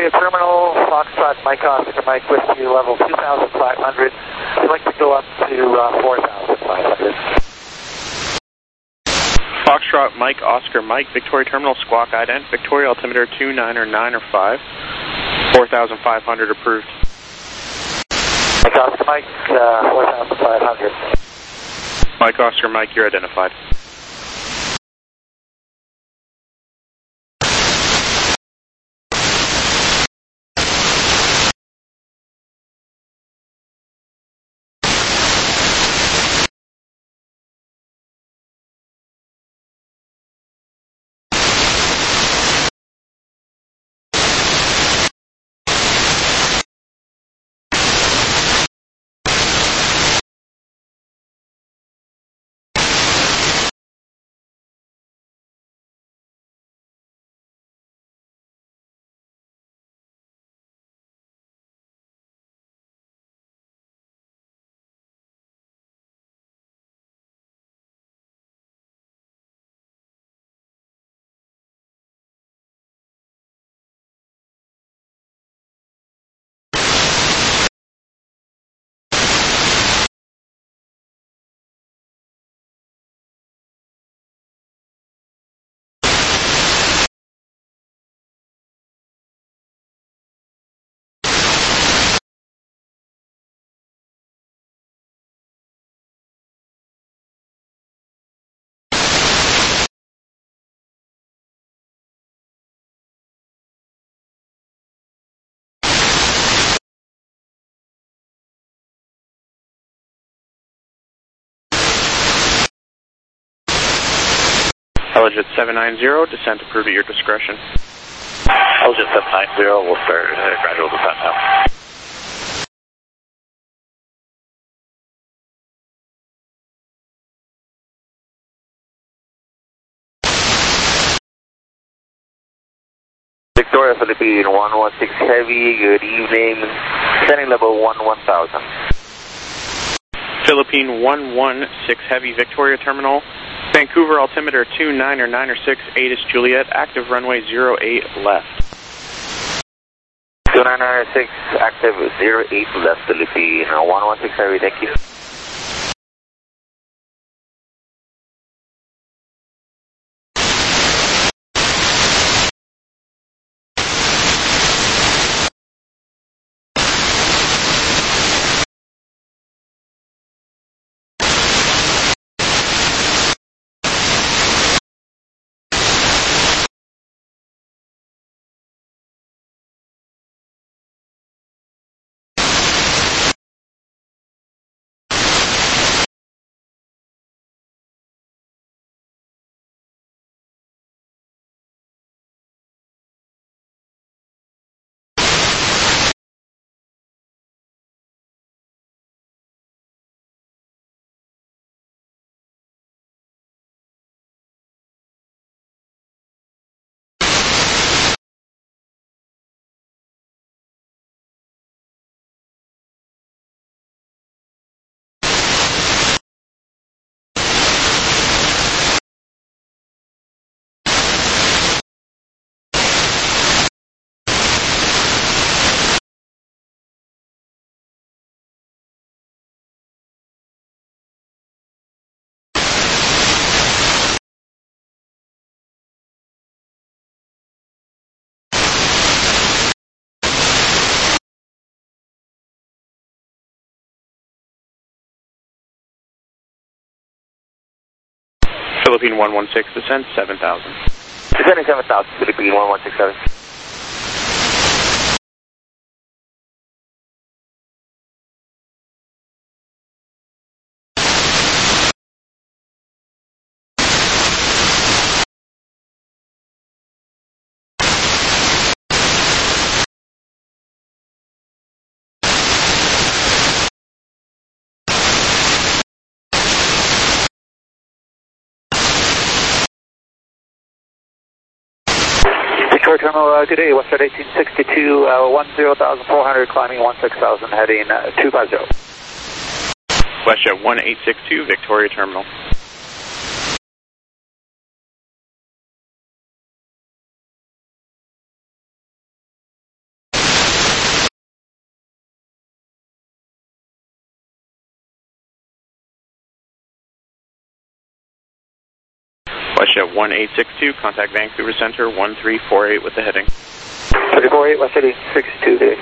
Victoria Terminal, Foxtrot, Mike Oscar, Mike Whiskey, level two thousand five hundred. I'd like to go up to uh, four thousand five hundred. Foxtrot, Mike Oscar, Mike, Victoria Terminal, squawk ident, Victoria altimeter two nine or nine or five, four thousand five hundred approved. Mike Oscar, Mike, uh, four thousand five hundred. Mike Oscar, Mike, you're identified. Intelligent seven nine zero, descent approved at your discretion. Intelligent seven nine zero, we'll start uh, gradual descent now. Victoria Philippine one one six Heavy, good evening. Sending level one one thousand. Philippine one one six Heavy, Victoria Terminal, Vancouver altimeter two nine or nine or six, eight is Juliet, active runway zero eight left. two nine nine six, active zero eight left, Philippine one one six Heavy, thank you. Philippine one one six, descent seven thousand. Descending seven thousand, Philippine one one six seven. Victoria Terminal, uh, good day, Western eighteen sixty-two, uh, one zero thousand four hundred, climbing one six thousand, heading uh, two five zero. WestJet one eight six two, Victoria Terminal. WestJet one eight six two, contact Vancouver Center one three four eight with the heading. three four eight, WestJet eight six two, good.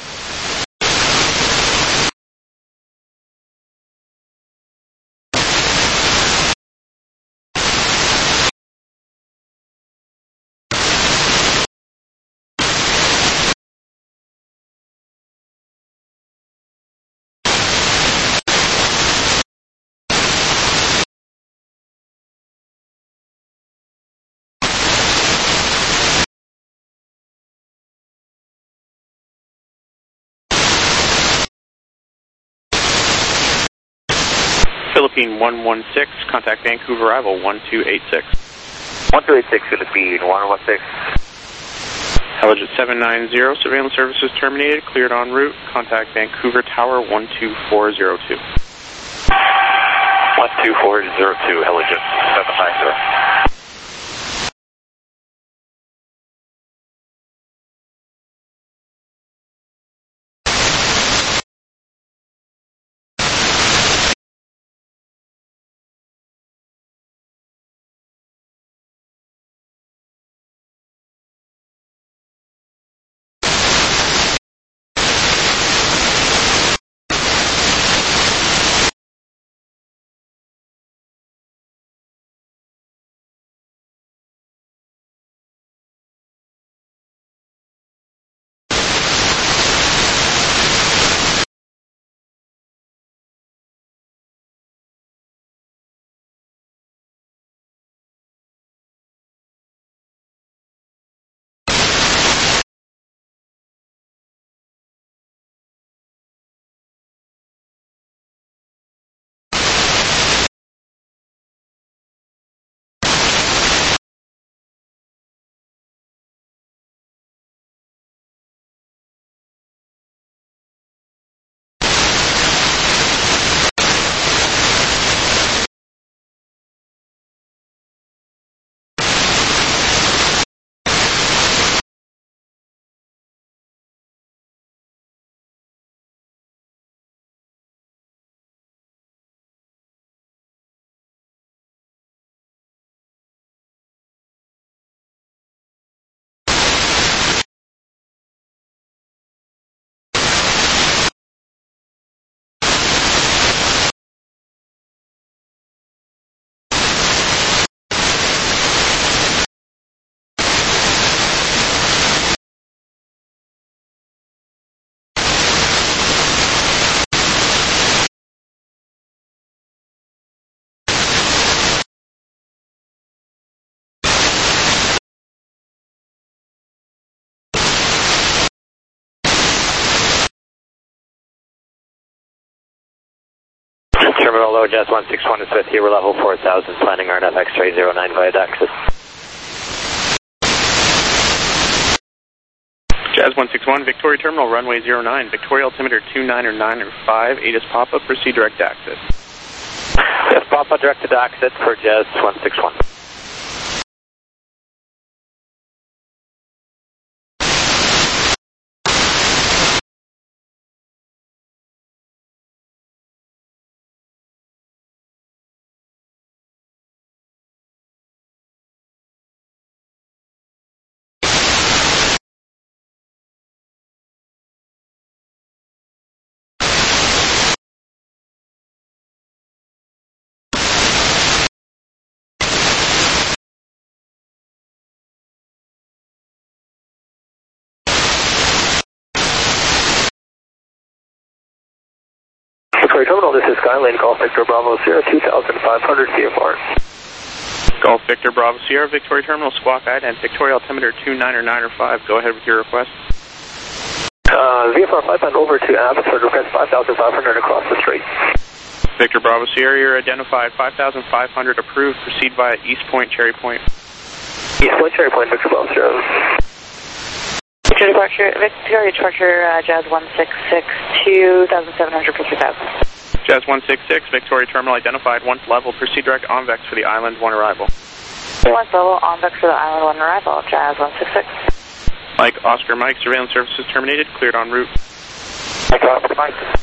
Philippine one one six, contact Vancouver arrival one two eight six. one two eight six, Philippine one one six. Helijet seven nine zero, surveillance services terminated, cleared en route, contact Vancouver Tower one two four zero two. one two four zero two, Helijet seven nine zero. Terminal low, Jazz one six one is with you, we're level four thousand, planning R N F X-ray zero nine via Daxis. Jazz one six one, Victoria Terminal, runway zero nine, Victoria altimeter two nine nine five, A T I S Papa, proceed direct to Daxis. Yes, Papa, direct to Daxis for Jazz one six one. Victoria Terminal, this is Skylane, Golf Victor Bravo Sierra, two thousand five hundred V F R. Golf Victor Bravo Sierra, Victoria Terminal, squawk ident, Victoria altimeter two nine nine five, go ahead with your request. Uh, V F R five pound over to Abbotsford, request five thousand five hundred across the strait. Victor Bravo Sierra, you're identified, five thousand five hundred approved, proceed via East Point, Cherry Point. East Point, Cherry Point, Victor Bravo Sierra. Victoria departure, Victoria departure, uh, Jazz one six six, two thousand seven hundred for three thousand. Jazz one six six, Victoria Terminal identified, once level, proceed direct Onvex for the Island one arrival. Once level, Onvex for the Island one arrival, Jazz one six six. Mike, Oscar Mike, surveillance services terminated, cleared en route. Mike, Oscar Mike.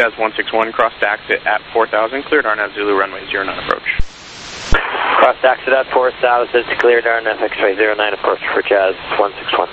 Jazz one six one, cross exit at four thousand, cleared R N A V Zulu runway zero nine approach. Cross exit at four thousand, cleared R N A V X-ray zero nine approach for Jazz one six one.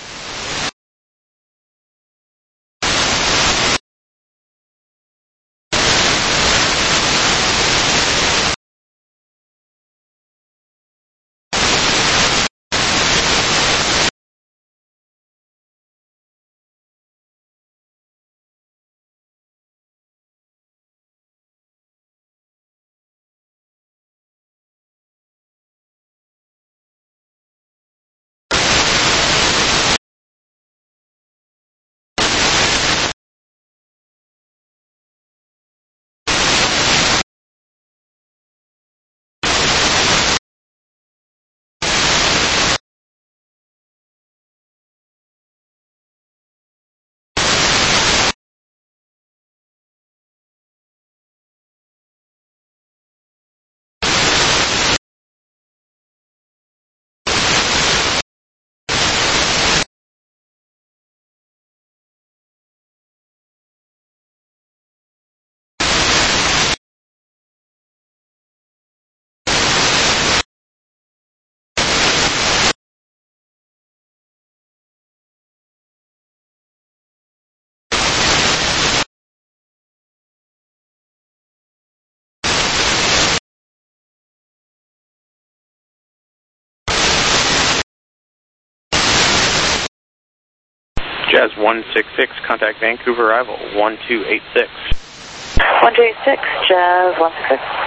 Jazz one six six, contact Vancouver arrival one two eight six. one two eight six, Jazz one six six.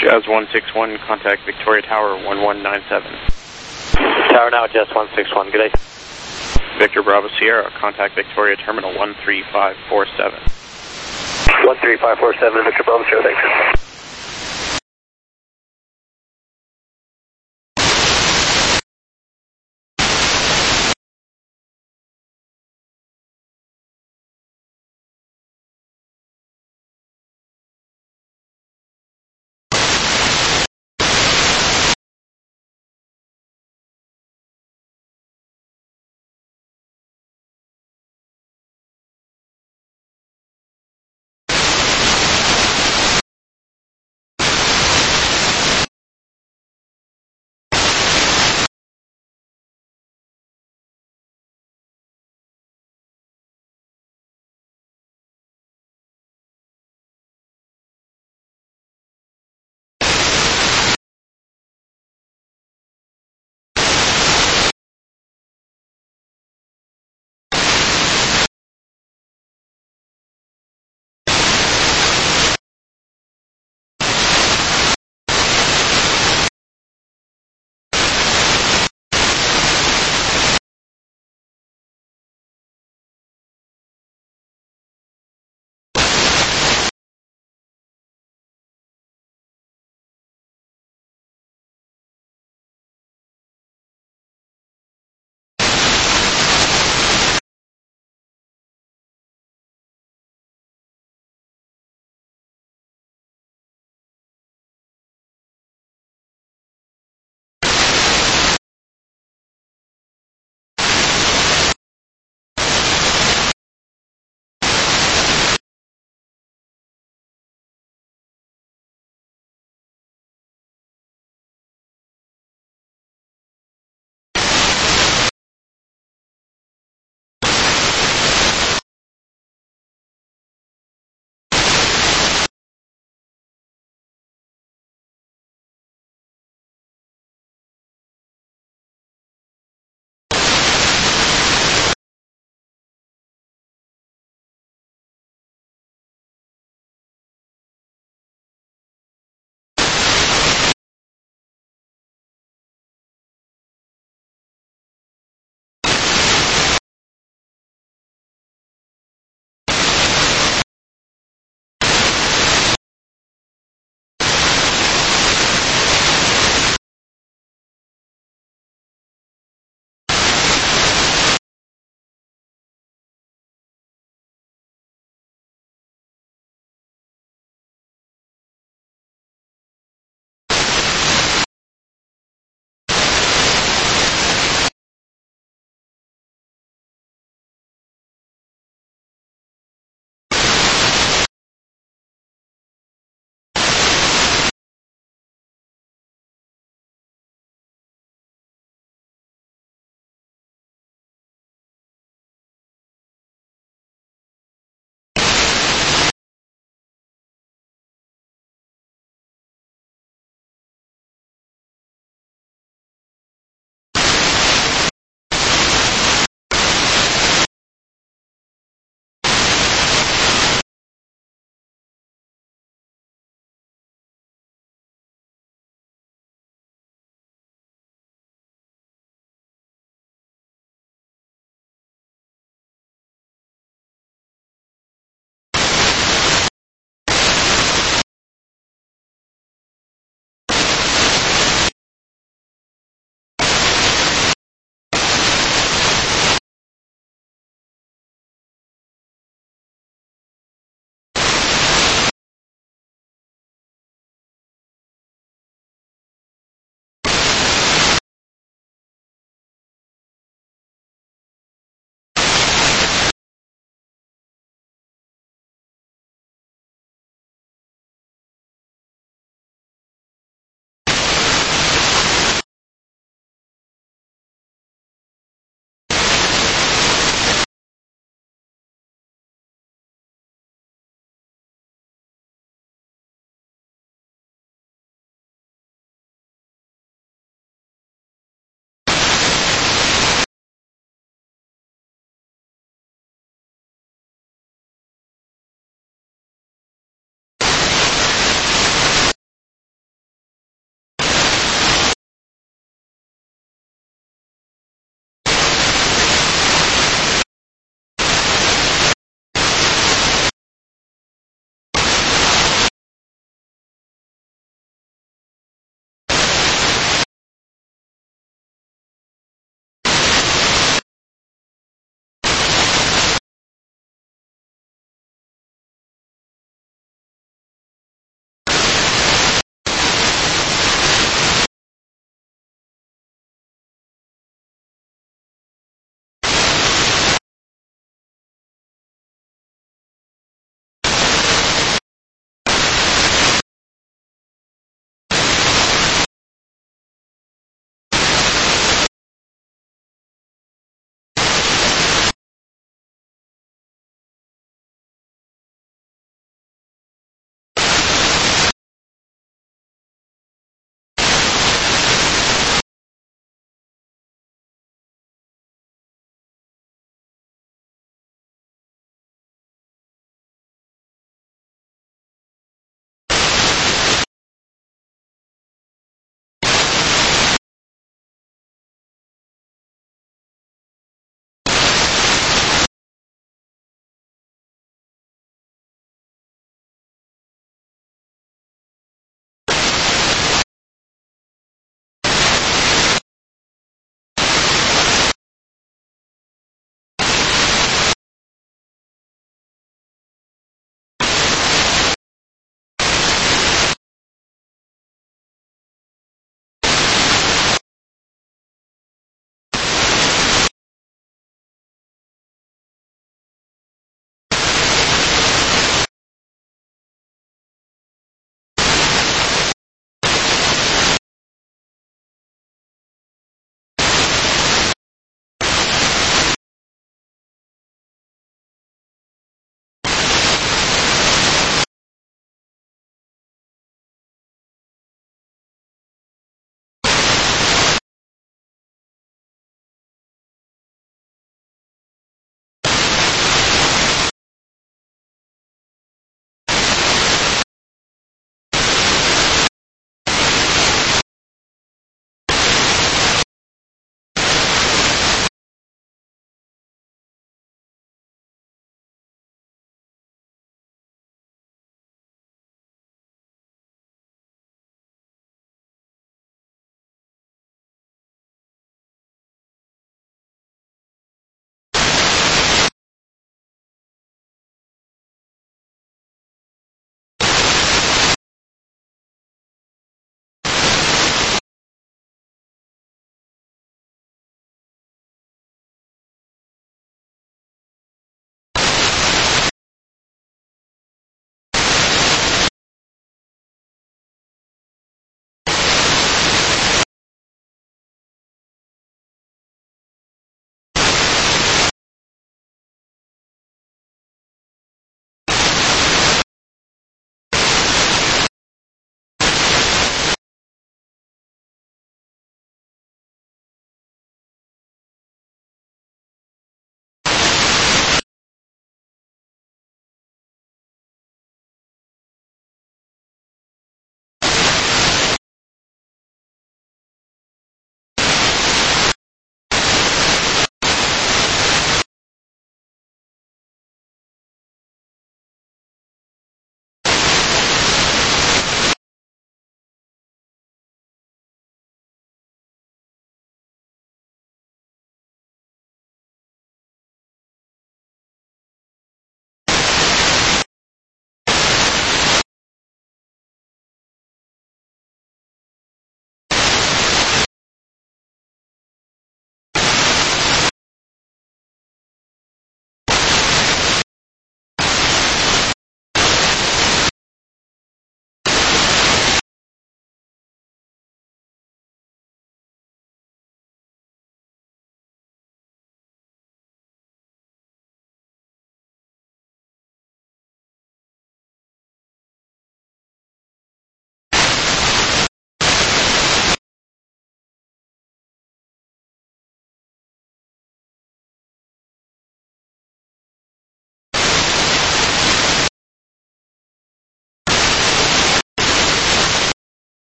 Jazz one six one, contact Victoria Tower one one nine seven. Tower now, Jazz one six one, good day. Victor Bravo Sierra, contact Victoria Terminal one three five four seven. one three five four seven, Victor Bravo Sierra, thanks.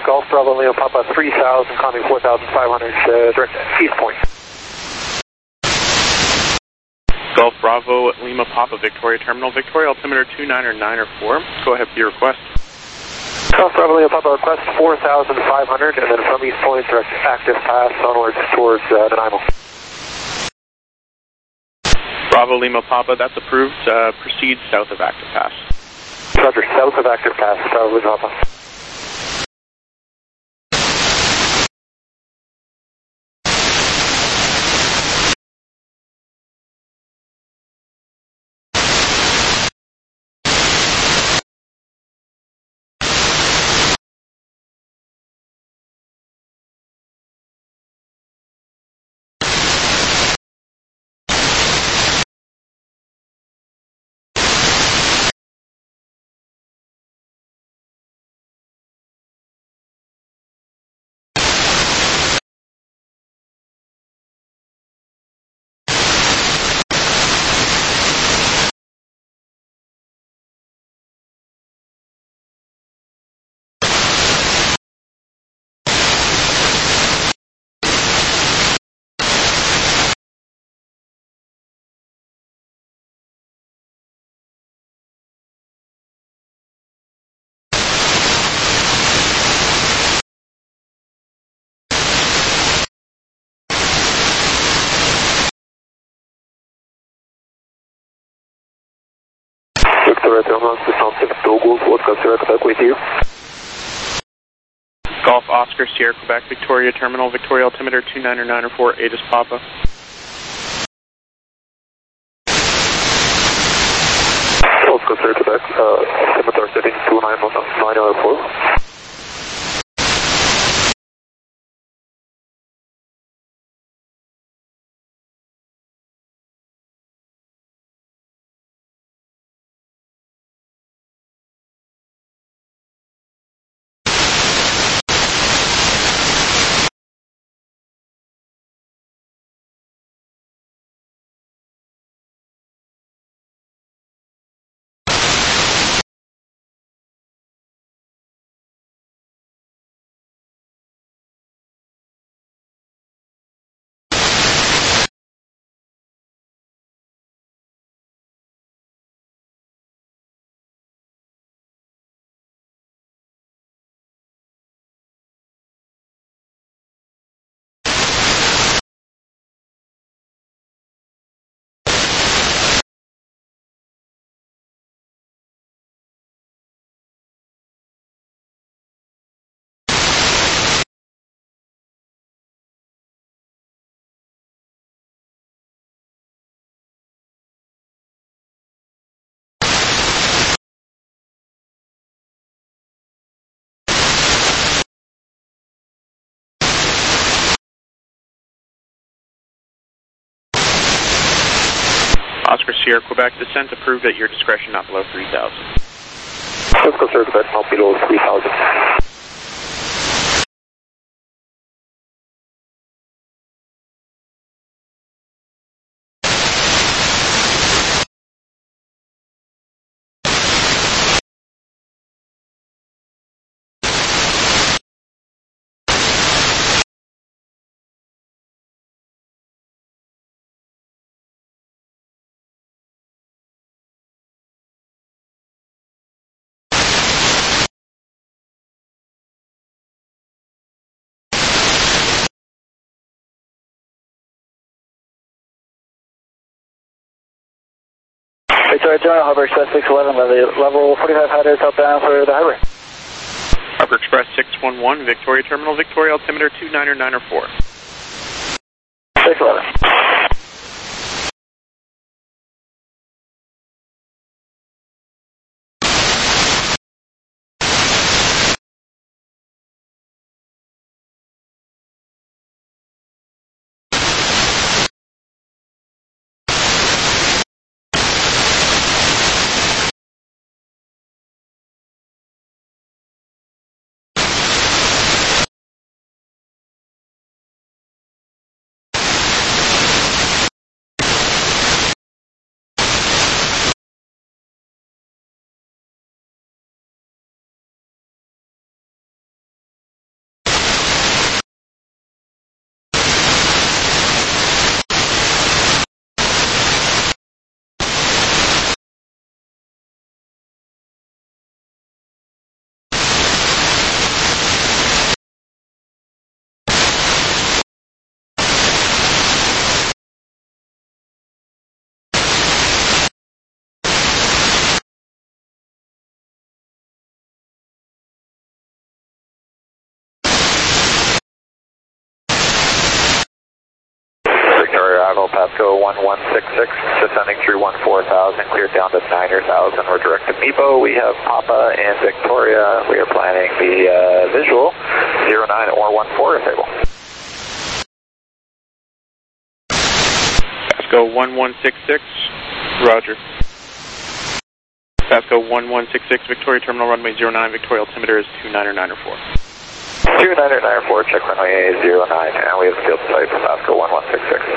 Golf Bravo Leo Papa three thousand, climbing four thousand five hundred, uh, direct east point. Golf Bravo Lima Papa Victoria Terminal, Victoria altimeter two nine or nine or four. Go ahead with your request. Golf Bravo Leo Papa request four thousand five hundred, and then from east point, direct active pass onwards towards uh, Nanaimo. Bravo Lima Papa, that's approved. Uh, proceed south of active pass. Roger, south of active pass, Bravo Lima Papa. Victoria Terminal, Sound six Togo, Vodka Sierra Quebec with you. Golf Oscar Sierra Quebec Victoria Terminal, Victoria altimeter two nine or nine or four, Aegis Papa. Vodka Sierra Quebec, uh, altimeter setting two nine or nine or four. Oscar Sierra Quebec, descent approved at your discretion, not below three thousand. Cisco Sierra Quebec, not below three thousand. Victoria Terminal, Harbor Express six eleven, level forty-five headers outbound for the harbor. Harbor Express six one one, Victoria Terminal, Victoria altimeter two nine or nine or four. six eleven. Pasco one one six six, descending through one four thousand, cleared down to niner thousand. We're direct to Meepo. We have Papa and Victoria. We are planning the uh, visual zero nine or one four if able. Pasco one one six six, roger. Pasco one one six six, Victoria Terminal runway zero nine, Victoria altimeter is two niner niner four. two niner niner four, check runway zero nine, and we have field sight for Pasco one one six six.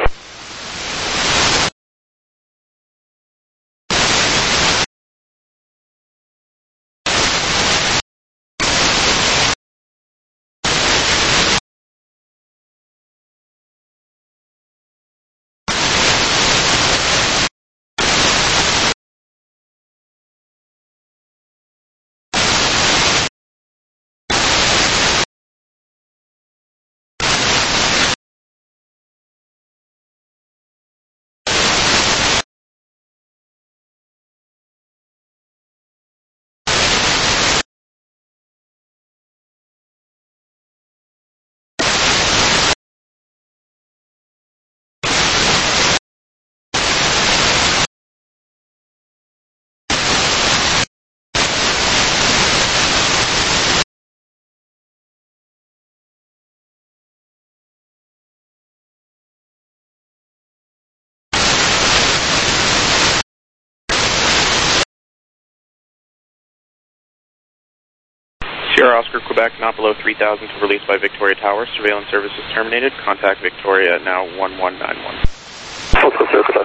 Sierra Oscar, Quebec, not below three thousand to release by Victoria Tower. Surveillance services terminated. Contact Victoria now one one nine one. Oscar, Quebec.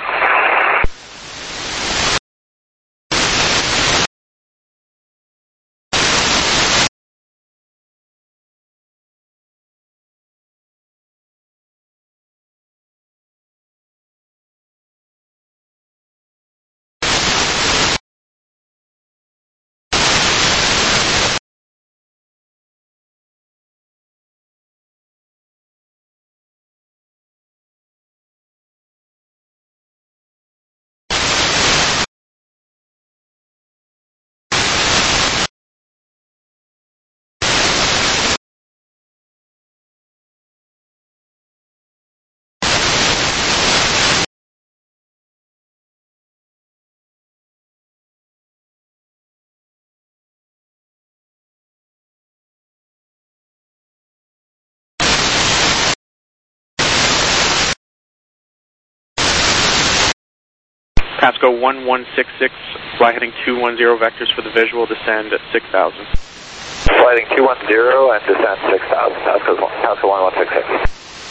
Pasco one one six six, fly heading two one zero vectors for the visual, descend at six thousand. Flighting two one zero and descend six thousand, Pasco, Pasco one one six six.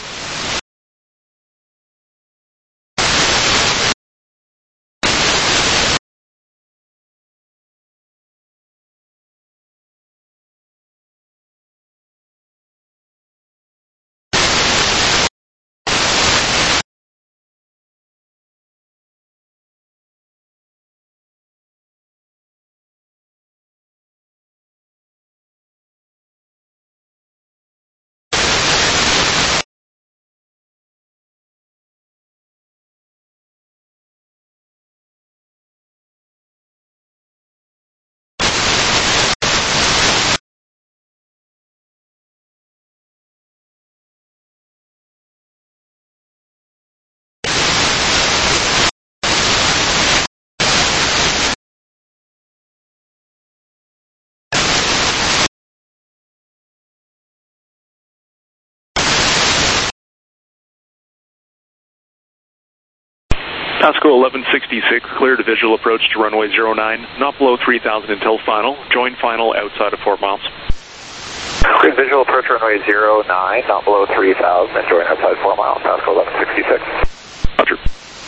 Pasco eleven sixty-six, cleared visual approach to runway zero nine, not below three thousand until final. Join final outside of Fort Miles. Cleared visual approach runway zero nine, not below three thousand, and join outside Fort Miles, Pasco eleven sixty-six. Roger.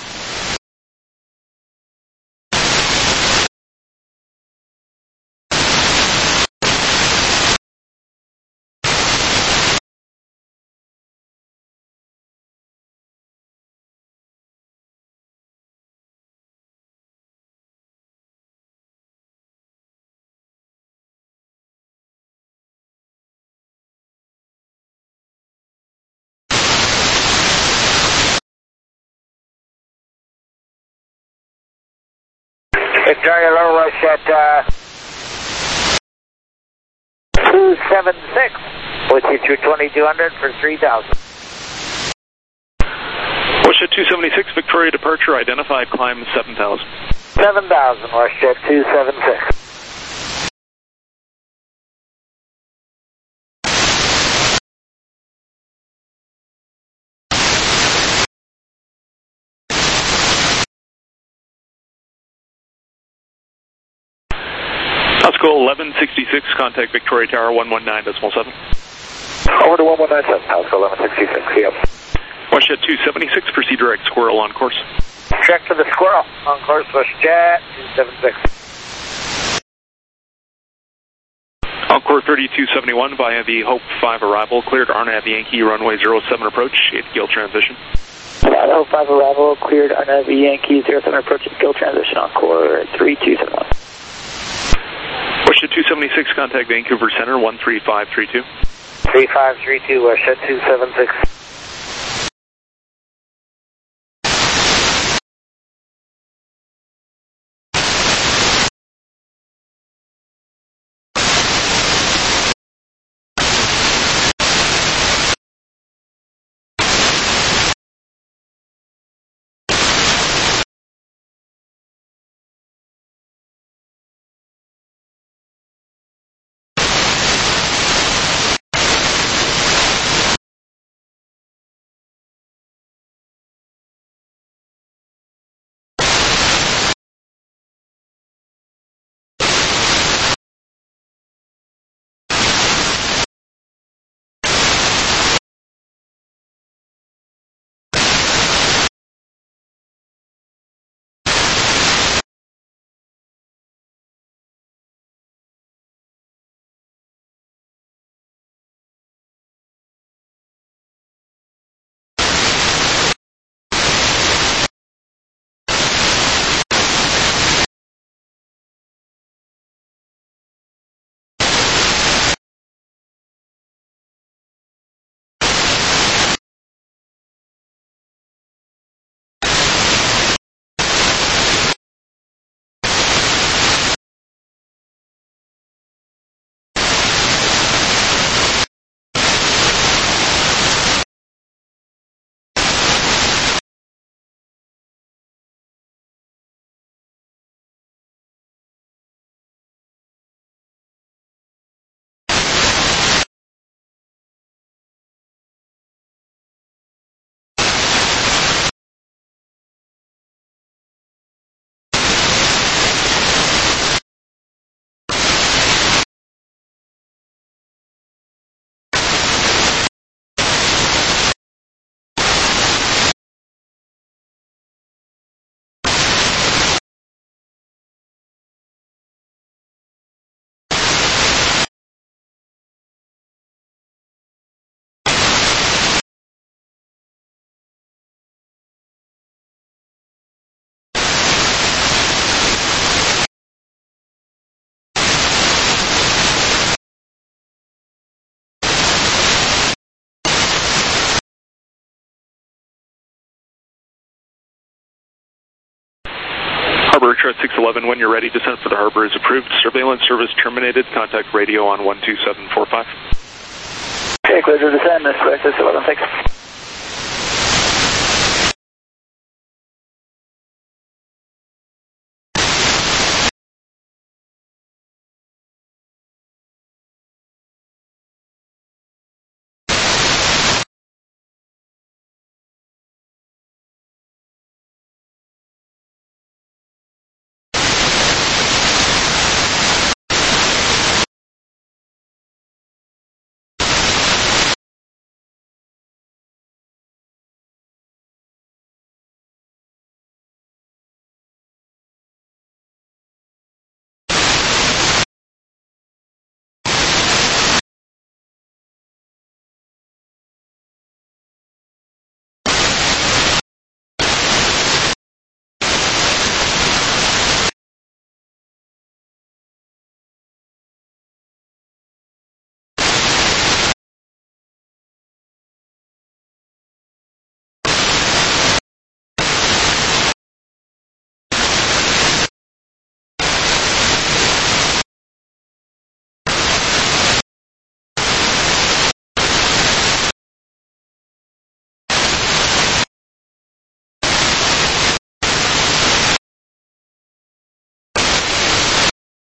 Victoria low rush at uh, two seven six, push you through twenty-two hundred for three thousand. Push it two seventy-six, Victoria departure, identified, climb seven thousand. seven thousand, WestJet two seventy-six. Osco eleven sixty-six, contact Victoria Tower one one nine decimal seven. Over to one one nine seven, Osco eleven sixty-six, yep. WestJet two seventy-six, proceed direct, Squirrel on course. Check to the Squirrel, on course WestJet two seventy-six. Encore thirty-two seventy-one via the Hope five arrival, cleared Arnav Yankee runway zero seven approach, eight gill transition. Yeah, the Hope five arrival, cleared Arnav Yankee zero seven approach, eight gill transition, Encore three two seven one. WestJet two seventy-six, contact Vancouver Center one three five three two. three five three two, WestJet two seventy-six. Harbor chart six eleven, when you're ready, descent for the harbor is approved. Surveillance service terminated. Contact radio on one two seven four five. Okay, clear to descend, this is six eleven six.